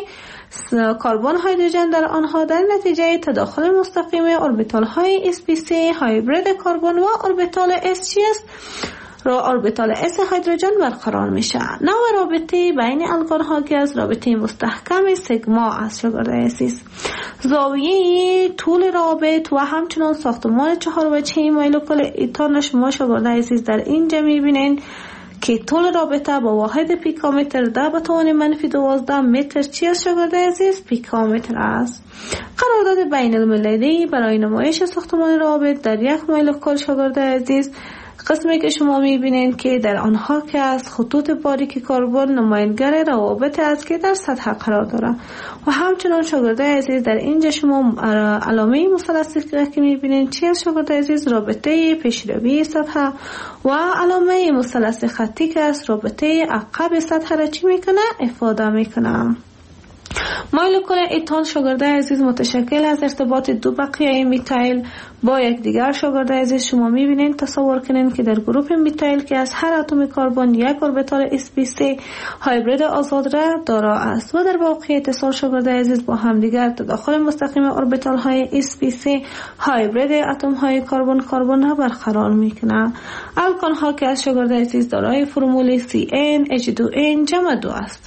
کربن هیدروژن در آنها در نتیجه تداخل مستقیم اوربیتال های اس پی سی هایبرید کربن و اوربیتال اس چی است؟ را اوربیتال اس هیدروژن برقرار میشه. نوع رابطه بین الکان ها که از رابطه مستحکم سیگما است. شاگردای عزیز، زاویه طول رابط و همچنان ساختمان چهار وجهی مولکول ایتان شما شاگردای عزیز در اینجا میبینین که طول رابطه با واحد پیکومتر ده به توان منفی دوازده متر چی است شاگردای عزیز؟ پیکومتر است. قرارداد بین المللی برای نمایش ساختمان رابط در یک مولکول شاگردای عزیز قسمی که شما میبینید که در آنها که از خطوط باریک کربن نمایانگر روابط است که در سطح قرار دارد و همچنان شاگردای عزیز در اینجا شما علامه مثلثی که میبینید چی است شاگردای عزیز؟ رابطه پیشروی سطح و علامه مثلث خطی که است رابطه عقب سطح را چی میکنه؟ افاده میکنه. مولکول ایتان شاگردای عزیز متشکل از ارتباط دو بقیه میتایل با یک دیگر. شاگردای عزیز شما میبینید تصور کنین که در گروپ میتایل که از هر اتم کربن یک اوربیتال اس پی سی هایبرید آزاد را دارا است و در واقع اتصال شاگردای عزیز با هم دیگر تداخل مستقیم اوربیتال های اس پی سی هایبرید اتم های کربن کربن را برقرار میکنه. الکان ها که از شاگردای عزیز دارای فرمول سی ان اچ دو ان جمع دو است.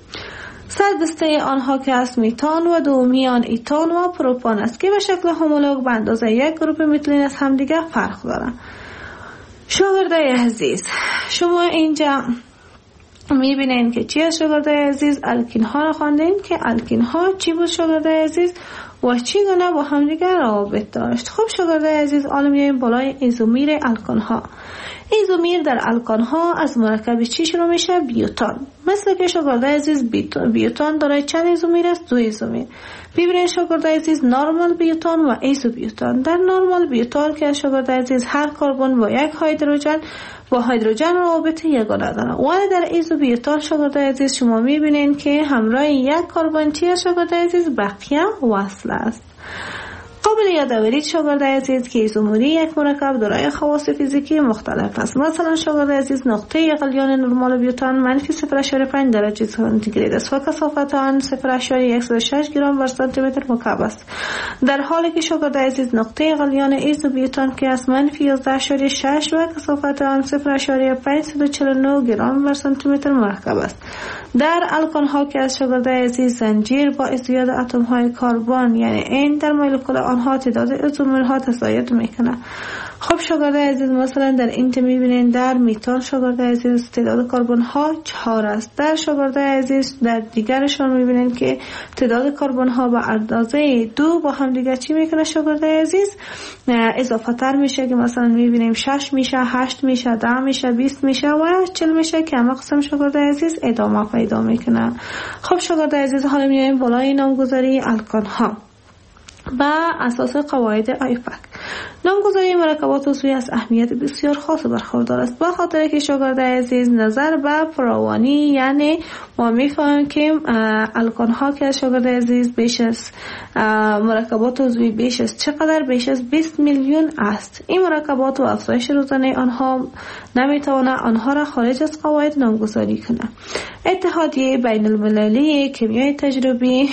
صد دسته آنها که از میتان و دومیان ایتان و پروپان است که به شکل همولوگ به اندازه یک گروپ میتلین از همدیگر فرق دارند. شاگردای عزیز شما اینجا میبینین که چی از شاگردای عزیز؟ الکین ها را خواندین که الکین ها چی بود شاگردای عزیز و چی گونه با همدیگر روابط داشت. خب شاگردای عزیز، حالا میایم بالای ایزومیر الکان ها. ایزومیر در الکان ها از مرکب چی شروع میشه؟ بیوتان. مثل که شاگردای عزیز بیوتان دارای چند ایزومیر است؟ دو ایزومیر. ببینید شاگردای عزیز، نورمال بیوتان و ایزو بیوتان. در نورمال بیوتان که شاگردای عزیز هر کربن با یک هیدروژن با هیدروژن روابط یگانه دارند. ولی در ایزو بیوتان شاگردای عزیز شما میبینید که همراه یک کربن چی شاگردای عزیز؟ بقیه وصل است. قابل قابل یادآوری شاگرد عزیز که ایزومری یک مرکب دارای خواص فیزیکی مختلف است. مثلا شاگرد عزیز نقطه غلیان نرمال بیوتان منفی صفر ممیز پنج درجه سانتیگراد است و کثافت آن صفر ممیز صد و شش گرم بر سانتی متر مکعب است، در حالی که شاگرد عزیز نقطه غلیان ایزوبیوتان که از منفی یازده ممیز شش و کثافت آن صفر ممیز پانصد و چهل و نه گرم بر سانتی متر مرکب است. در الکان ها که از شاگرد عزیز زنجیر با ازدیاد اتم های کربن یعنی این در مولکول آنها تعداد ایزومرها تزاید میکنه. خب شاگرد عزیز مثلا در این میبینین در میتان شاگرد عزیز تعداد کربن ها چهار است. در شاگرد عزیز در دیگرشان میبینین که تعداد کربن ها به اندازه دو با هم دیگه چی میکنه شاگرد عزیز اضافه تر میشه که مثلا میبینیم شش میشه، هشت میشه، ده میشه، بیست میشه و چهل میشه که همه قسم شاگرد عزیز ادامه پیدا میکنه. خب شاگرد عزیز حالا میایم بالای نامگذاری الکان ها با اساس قواعد آیپک. نامگذاری مرکبات عضوی از اهمیت بسیار خاص برخوردار است، به خاطر که شاگرد عزیز نظر به فراوانی یعنی ما میفهمیم که الکان ها که شاگرد عزیز بیش از مرکبات عضوی بیش از چقدر بیش از بیست میلیون است. این مرکبات و افزایش روزانه آنها نمیتواند آنها را خارج از قواعد نامگذاری کنه. اتحادیه بین المللی کیمیای تجربی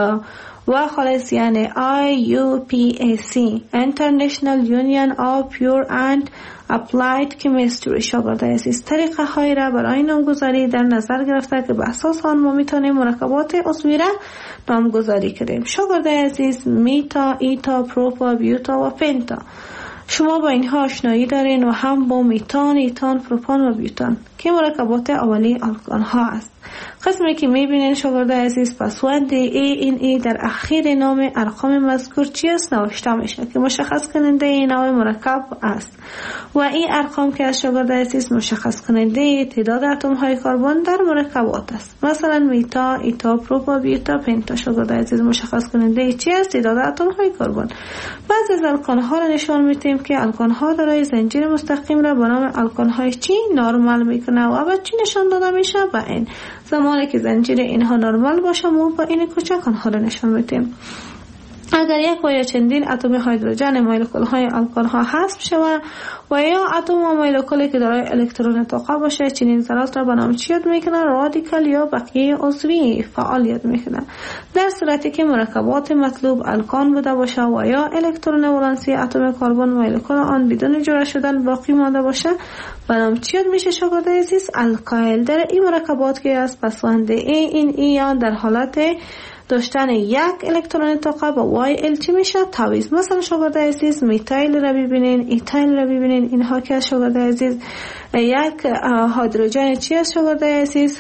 و خالص یعنی آی یو پی ای سی International Union of Pure and Applied Chemistry شاگرد عزیز طریقه های را برای نامگذاری در نظر گرفته که به اساس آن ما میتونیم مرکبات عضوی را نامگذاری کنیم. شاگرد عزیز میتا، ایتا، پروپا، بیوتا و پنتا شما با اینها آشنایی دارین و هم با میتان، ایتان، پروپان و بیوتان که مرکبات اولی الکان ها است. قسمی که میبینین شاگرد عزیز پسوند ای این ای در اخیر نام ارقام مذکور چی است نوشته میشه که مشخص کننده این نوع مرکب است و این ارقام که از شاگرد عزیز مشخص کننده تعداد اتم های کربن در مرکبات است. مثلا میتا، ایتا، پروپا، بیوتا، پنتا شاگرد عزیز مشخص کننده چی است تعداد اتم های کربن. بعضی از الکان ها را نشان میدیم که الکان ها دارای زنجیر مستقیم را به نام الکان های چی نرمال میکنه و به چی نشان داده میشه به این زمانی که زنجیر اینها نرمال باشه ما با این کوچک آنها را نشان میدیم. اگر یک و یا چندین اتم هیدروژن مولکول های الکان ها حذف شود و یا اتم و مولکولی که دارای الکترون طاقه باشه چنین ذرات را به نام چی یاد میکنه؟ رادیکال یا بقیه عضوی فعال یاد میکنه. در صورتی که مرکبات مطلوب الکان بوده باشه و یا الکترون ولانسی اتم کربن مولکول آن بدون جوړه شدن باقی مانده باشه به نام چی یاد میشه شاگرد عزیز؟ الکایل. در این مرکبات که از پسوند ای این ای یا در حالت داشتن یک الکترون طاقه با وای ال چی میشه؟ تعویض. مثلا شاگرد عزیز میتایل را ببینین، ایتایل را ببینین، اینها که از شاگرد عزیز یک هیدروژن چی است شاگرد عزیز؟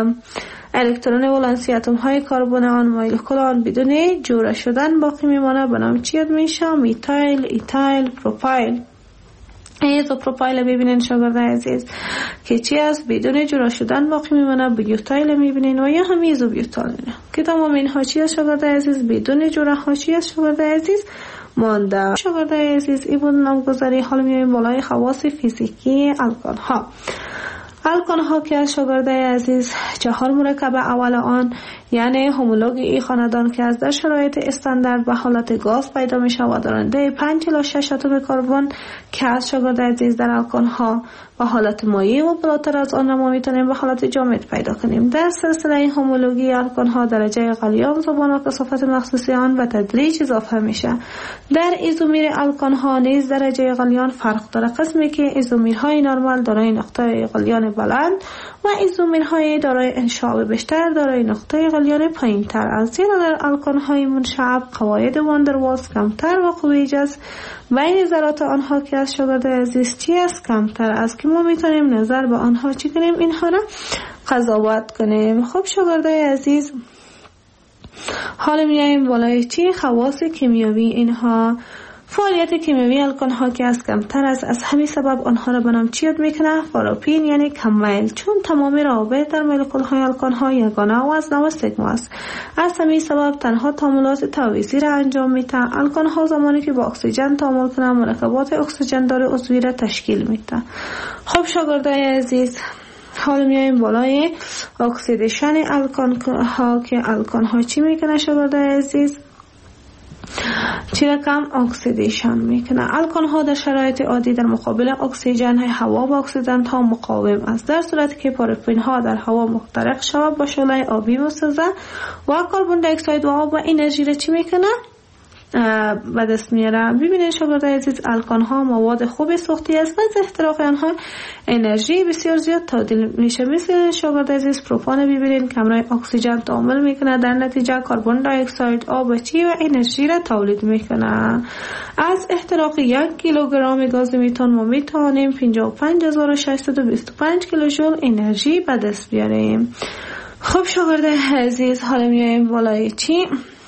الکترون ولانسی اتم های کربن آن مولکول آن بدون جوړه شدن باقی میمانه به نام چی یاد میشه؟ میتایل، ایتایل، پروپایل. ایزو پروپایل ببینین شاگرد عزیز که چی است بدون جدا شدن باقی میمونه. بیوتایل میبینین و یا هم ایزو بیوتایل که تمام اینها چی است شاگرد عزیز بدون جدا ها چی است شاگرد عزیز مانده. شاگرد عزیز این بود نامگذاری. حالا میایم بالای خواص فیزیکی الکان ها. الکان ها که از شاگرد عزیز چهار مرکب اول آن یعنی هومولوگ ای خاندان که از در شرایط استاندارد به حالت گاز پیدا می شود دارنده پنج الی شش اتم کربن که از شاگرد عزیز در الکان ها به حالت مایع و بالاتر از آن ما میتونیم به حالت جامد پیدا کنیم. در سلسله هومولوژی الکان ها درجه غلیان زبان و کثافت مخصوصی آن به تدریج اضافه میشه. در ایزومیر الکان ها نیز درجه غلیان فرق داره. قسمی که ایزومیرهای نرمال دارای نقطه غلیان بلند و ایزومیرهای دارای انشعاب بیشتر دارای نقطه غلیان پایینتر است. زیرا در الکان های منشعب قواعد واندرواالز کمتر و قوی جذب بین ذرات آنها که از شاگرد عزیز چی است کمتر است که ما میتونیم نظر به آنها چی کنیم اینها را قضاوت کنیم. خب شاگرد عزیز حالا میایم بالای چی خواص کیمیایی اینها. فعالیت کیمیایی الکان ها که از کمتر است از همین سبب آنها را به نام چی یاد میکنه؟ فاروپین یعنی کم میل، چون تمام روابط در مولکول های الکان ها یگانه و از نوع سیگما است. از همین سبب تنها تعاملات تعویضی را انجام میده. الکان ها زمانی که با اکسیژن تعامل کنند مرکبات اکسیژن دار عضوی را تشکیل میده. خب شاگردای عزیز حالا میایم بالای اکسیدیشن الکان ها که الکان ها چی میکنه شاگردای عزیز؟ چی رقم اکسیدیشن میکنه. الکان ها در شرایط عادی در مقابل اکسیژن هوا با اکسیدنت ها مقاوم است، در صورتی که پارافین ها در هوا محترق شود با شعله آبی مسوزه و کربن دی اکساید و آب و انرژی را چی میکنه؟ به دست میاره. ببینید شاگردای عزیز، الکان ها مواد خوب سوختی است و از احتراق آنها انرژی بسیار زیاد تبدیل میشه. مثل شاگردای عزیز پروپان ببینید کمرای اکسیژن تعامل میکنه، در نتیجه کربن دی اکساید آب چی و انرژی را تولید میکنه. از احتراق یک کیلوگرم گاز میتان ما میتونیم پنجاه و پنج هزار و ششصد و بیست و پنج کیلوژول انرژی به دست بیاریم. خب شاگردای عزیز، حالا میایم بالای چی؟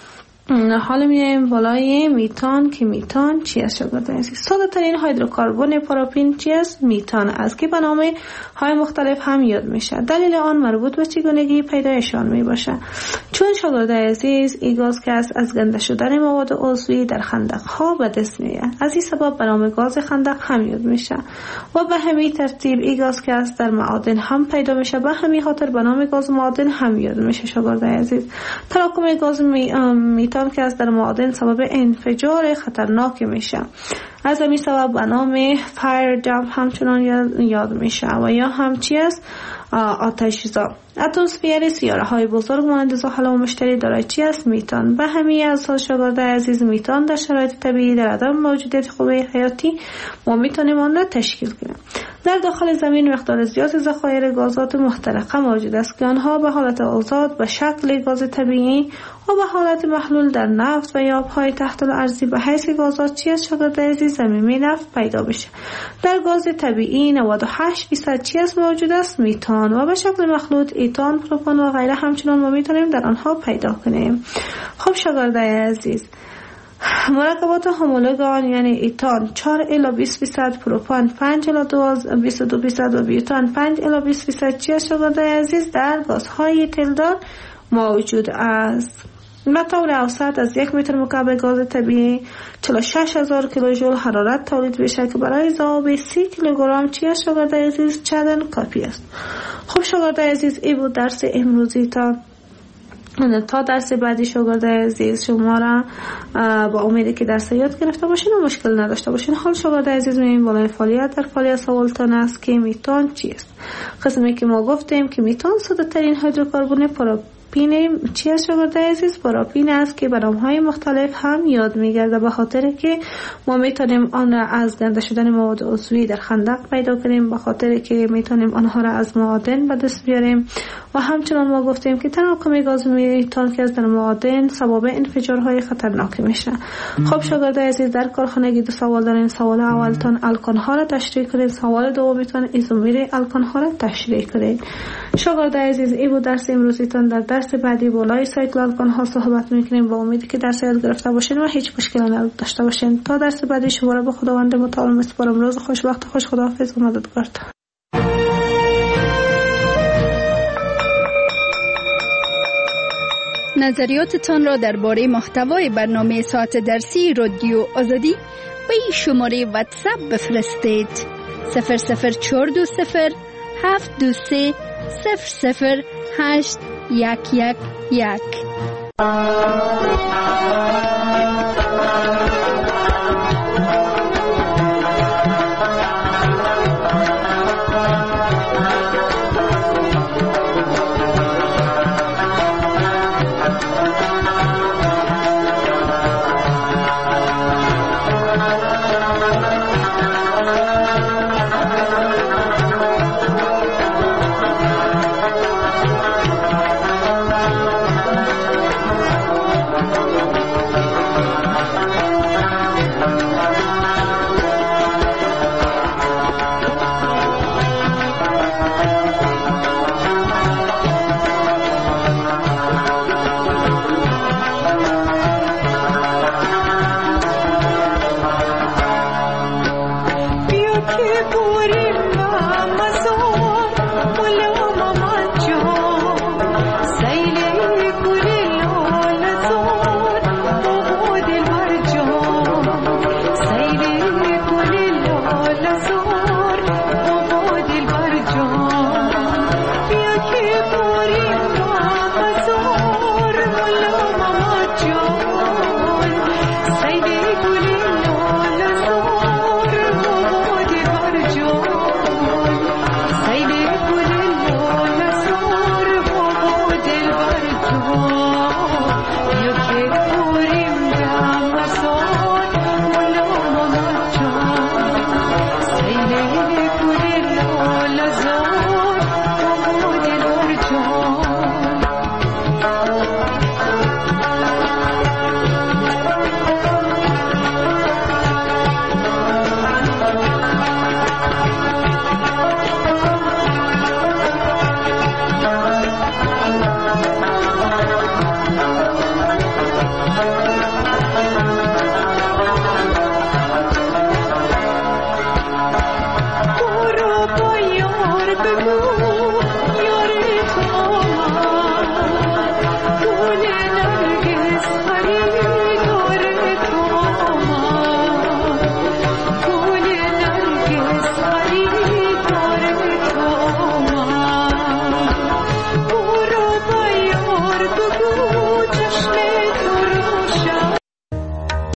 حالا میایم بالای میتان که میتان چی است شاگردان عزیز؟ ساده ترین هیدروکربن پاراپین چی است؟ میتان است که به نام های مختلف هم یاد میشه. دلیل آن مربوط به چگونگی پیدایشان می باشه. چون شاگردان عزیز این گاز که است از گنده شدن مواد عضوی در خندق ها به دست میاد، از این سبب به نام گاز خندق هم یاد میشه و به همین ترتیب این گاز که است در معادن هم پیدا میشه، به همین خاطر به نام گاز معادن هم یاد میشه. شاگردان عزیز، تراکم گاز می... میتان که از در معادن سبب انفجار خطرناک میشه، از همین سبب به نام فایر جمپ همچنان یاد میشه و یا هم چی است؟ آتش‌زا. اتمسفر سیاره های بزرگ مانند زحل و مشتری دارای چی است؟ میتان. به همین اساس شاگردای عزیز، میتان در شرایط طبیعی در عدم موجودیت خوبه حیاتی ما میتونیم آن را تشکیل کنیم. در داخل زمین مقدار زیاد ذخایر گازات محترقه موجود است که آنها به حالت آزاد به شکل گاز طبیعی و به حالت محلول در نفت و یا آبهای تحت الارضی به حیث گازات چی است شاگردای عزیز؟ زمینی نفت پیدا بشه. در گاز طبیعی نود و هشت درصد چی است موجود است؟ میتان و به شکل مخلوط ایتان، پروپان و غیره همچنان ما میتونیم در آنها پیدا کنیم. خب شاگردای عزیز، مرکبات همولوگ آن یعنی ایتان چهار الی بیست درصد، پروپان پنج الی بیست و دو درصد و بیوتان پنج الی بیست درصد چی است شاگردای عزیز؟ در گازهای تلدار موجود است. به طور اوسط از یک متر مکعب گاز طبیعی چهل و شش هزار کیلوژول حرارت تولید میشه که برای ذوب سی کیلوگرم چی است شاگردای عزیز؟ چندان کافی است. خب شاگردای عزیز، این بود درس امروزی. تا تا درس بعدی شاگردای عزیز شما را با امیدی که درس یاد گرفته باشین و مشکل نداشته باشین. حال شاگردای عزیز میایم بالای فعالیت. در فعالیت سوالتان است که میتان چی است؟ قسمی که ما گفتیم که میتان ساده ترین هیدروکربن پاراپین چی است شاگردای عزیز؟ پاراپین است که به نام‌های مختلف هم یاد میگرده، به خاطر که ما میتونیم آن را از گنده شدن مواد عضوی در خندق پیدا کنیم، به خاطر که میتونیم آنها را از معادن به دست بیاریم و همچنان ما گفتیم که تراکم گاز میتان که از در معادن سبب انفجارهای خطرناک میشه. خب شاگردای عزیز، در کارخانگی دو سوال دارین. سوال اولتان الکان ها را تشریح کنید، سوال دومیتان ایزومر الکان ها را تشریح کنید. شاگردای عزیز، این بود درس امروزیتان. در درس بعدی بالای سایکل الکان ها صحبت میکنیم. با امیدی که درس یاد گرفته باشین و هیچ مشکلی نداشته باشین. تا درس بعدی شما را به خداوند متعال میسپارم. روز خوش، وقت خوش، خداحافظ و مددگار. نظریاتتان را درباره محتوای برنامه ساعت درسی رادیو آزادی به این شماره واتساپ بفرستید: صفر صفر چهار دو صفر هفت دو سه صفر صفر هشت یک یک یک. Thank you.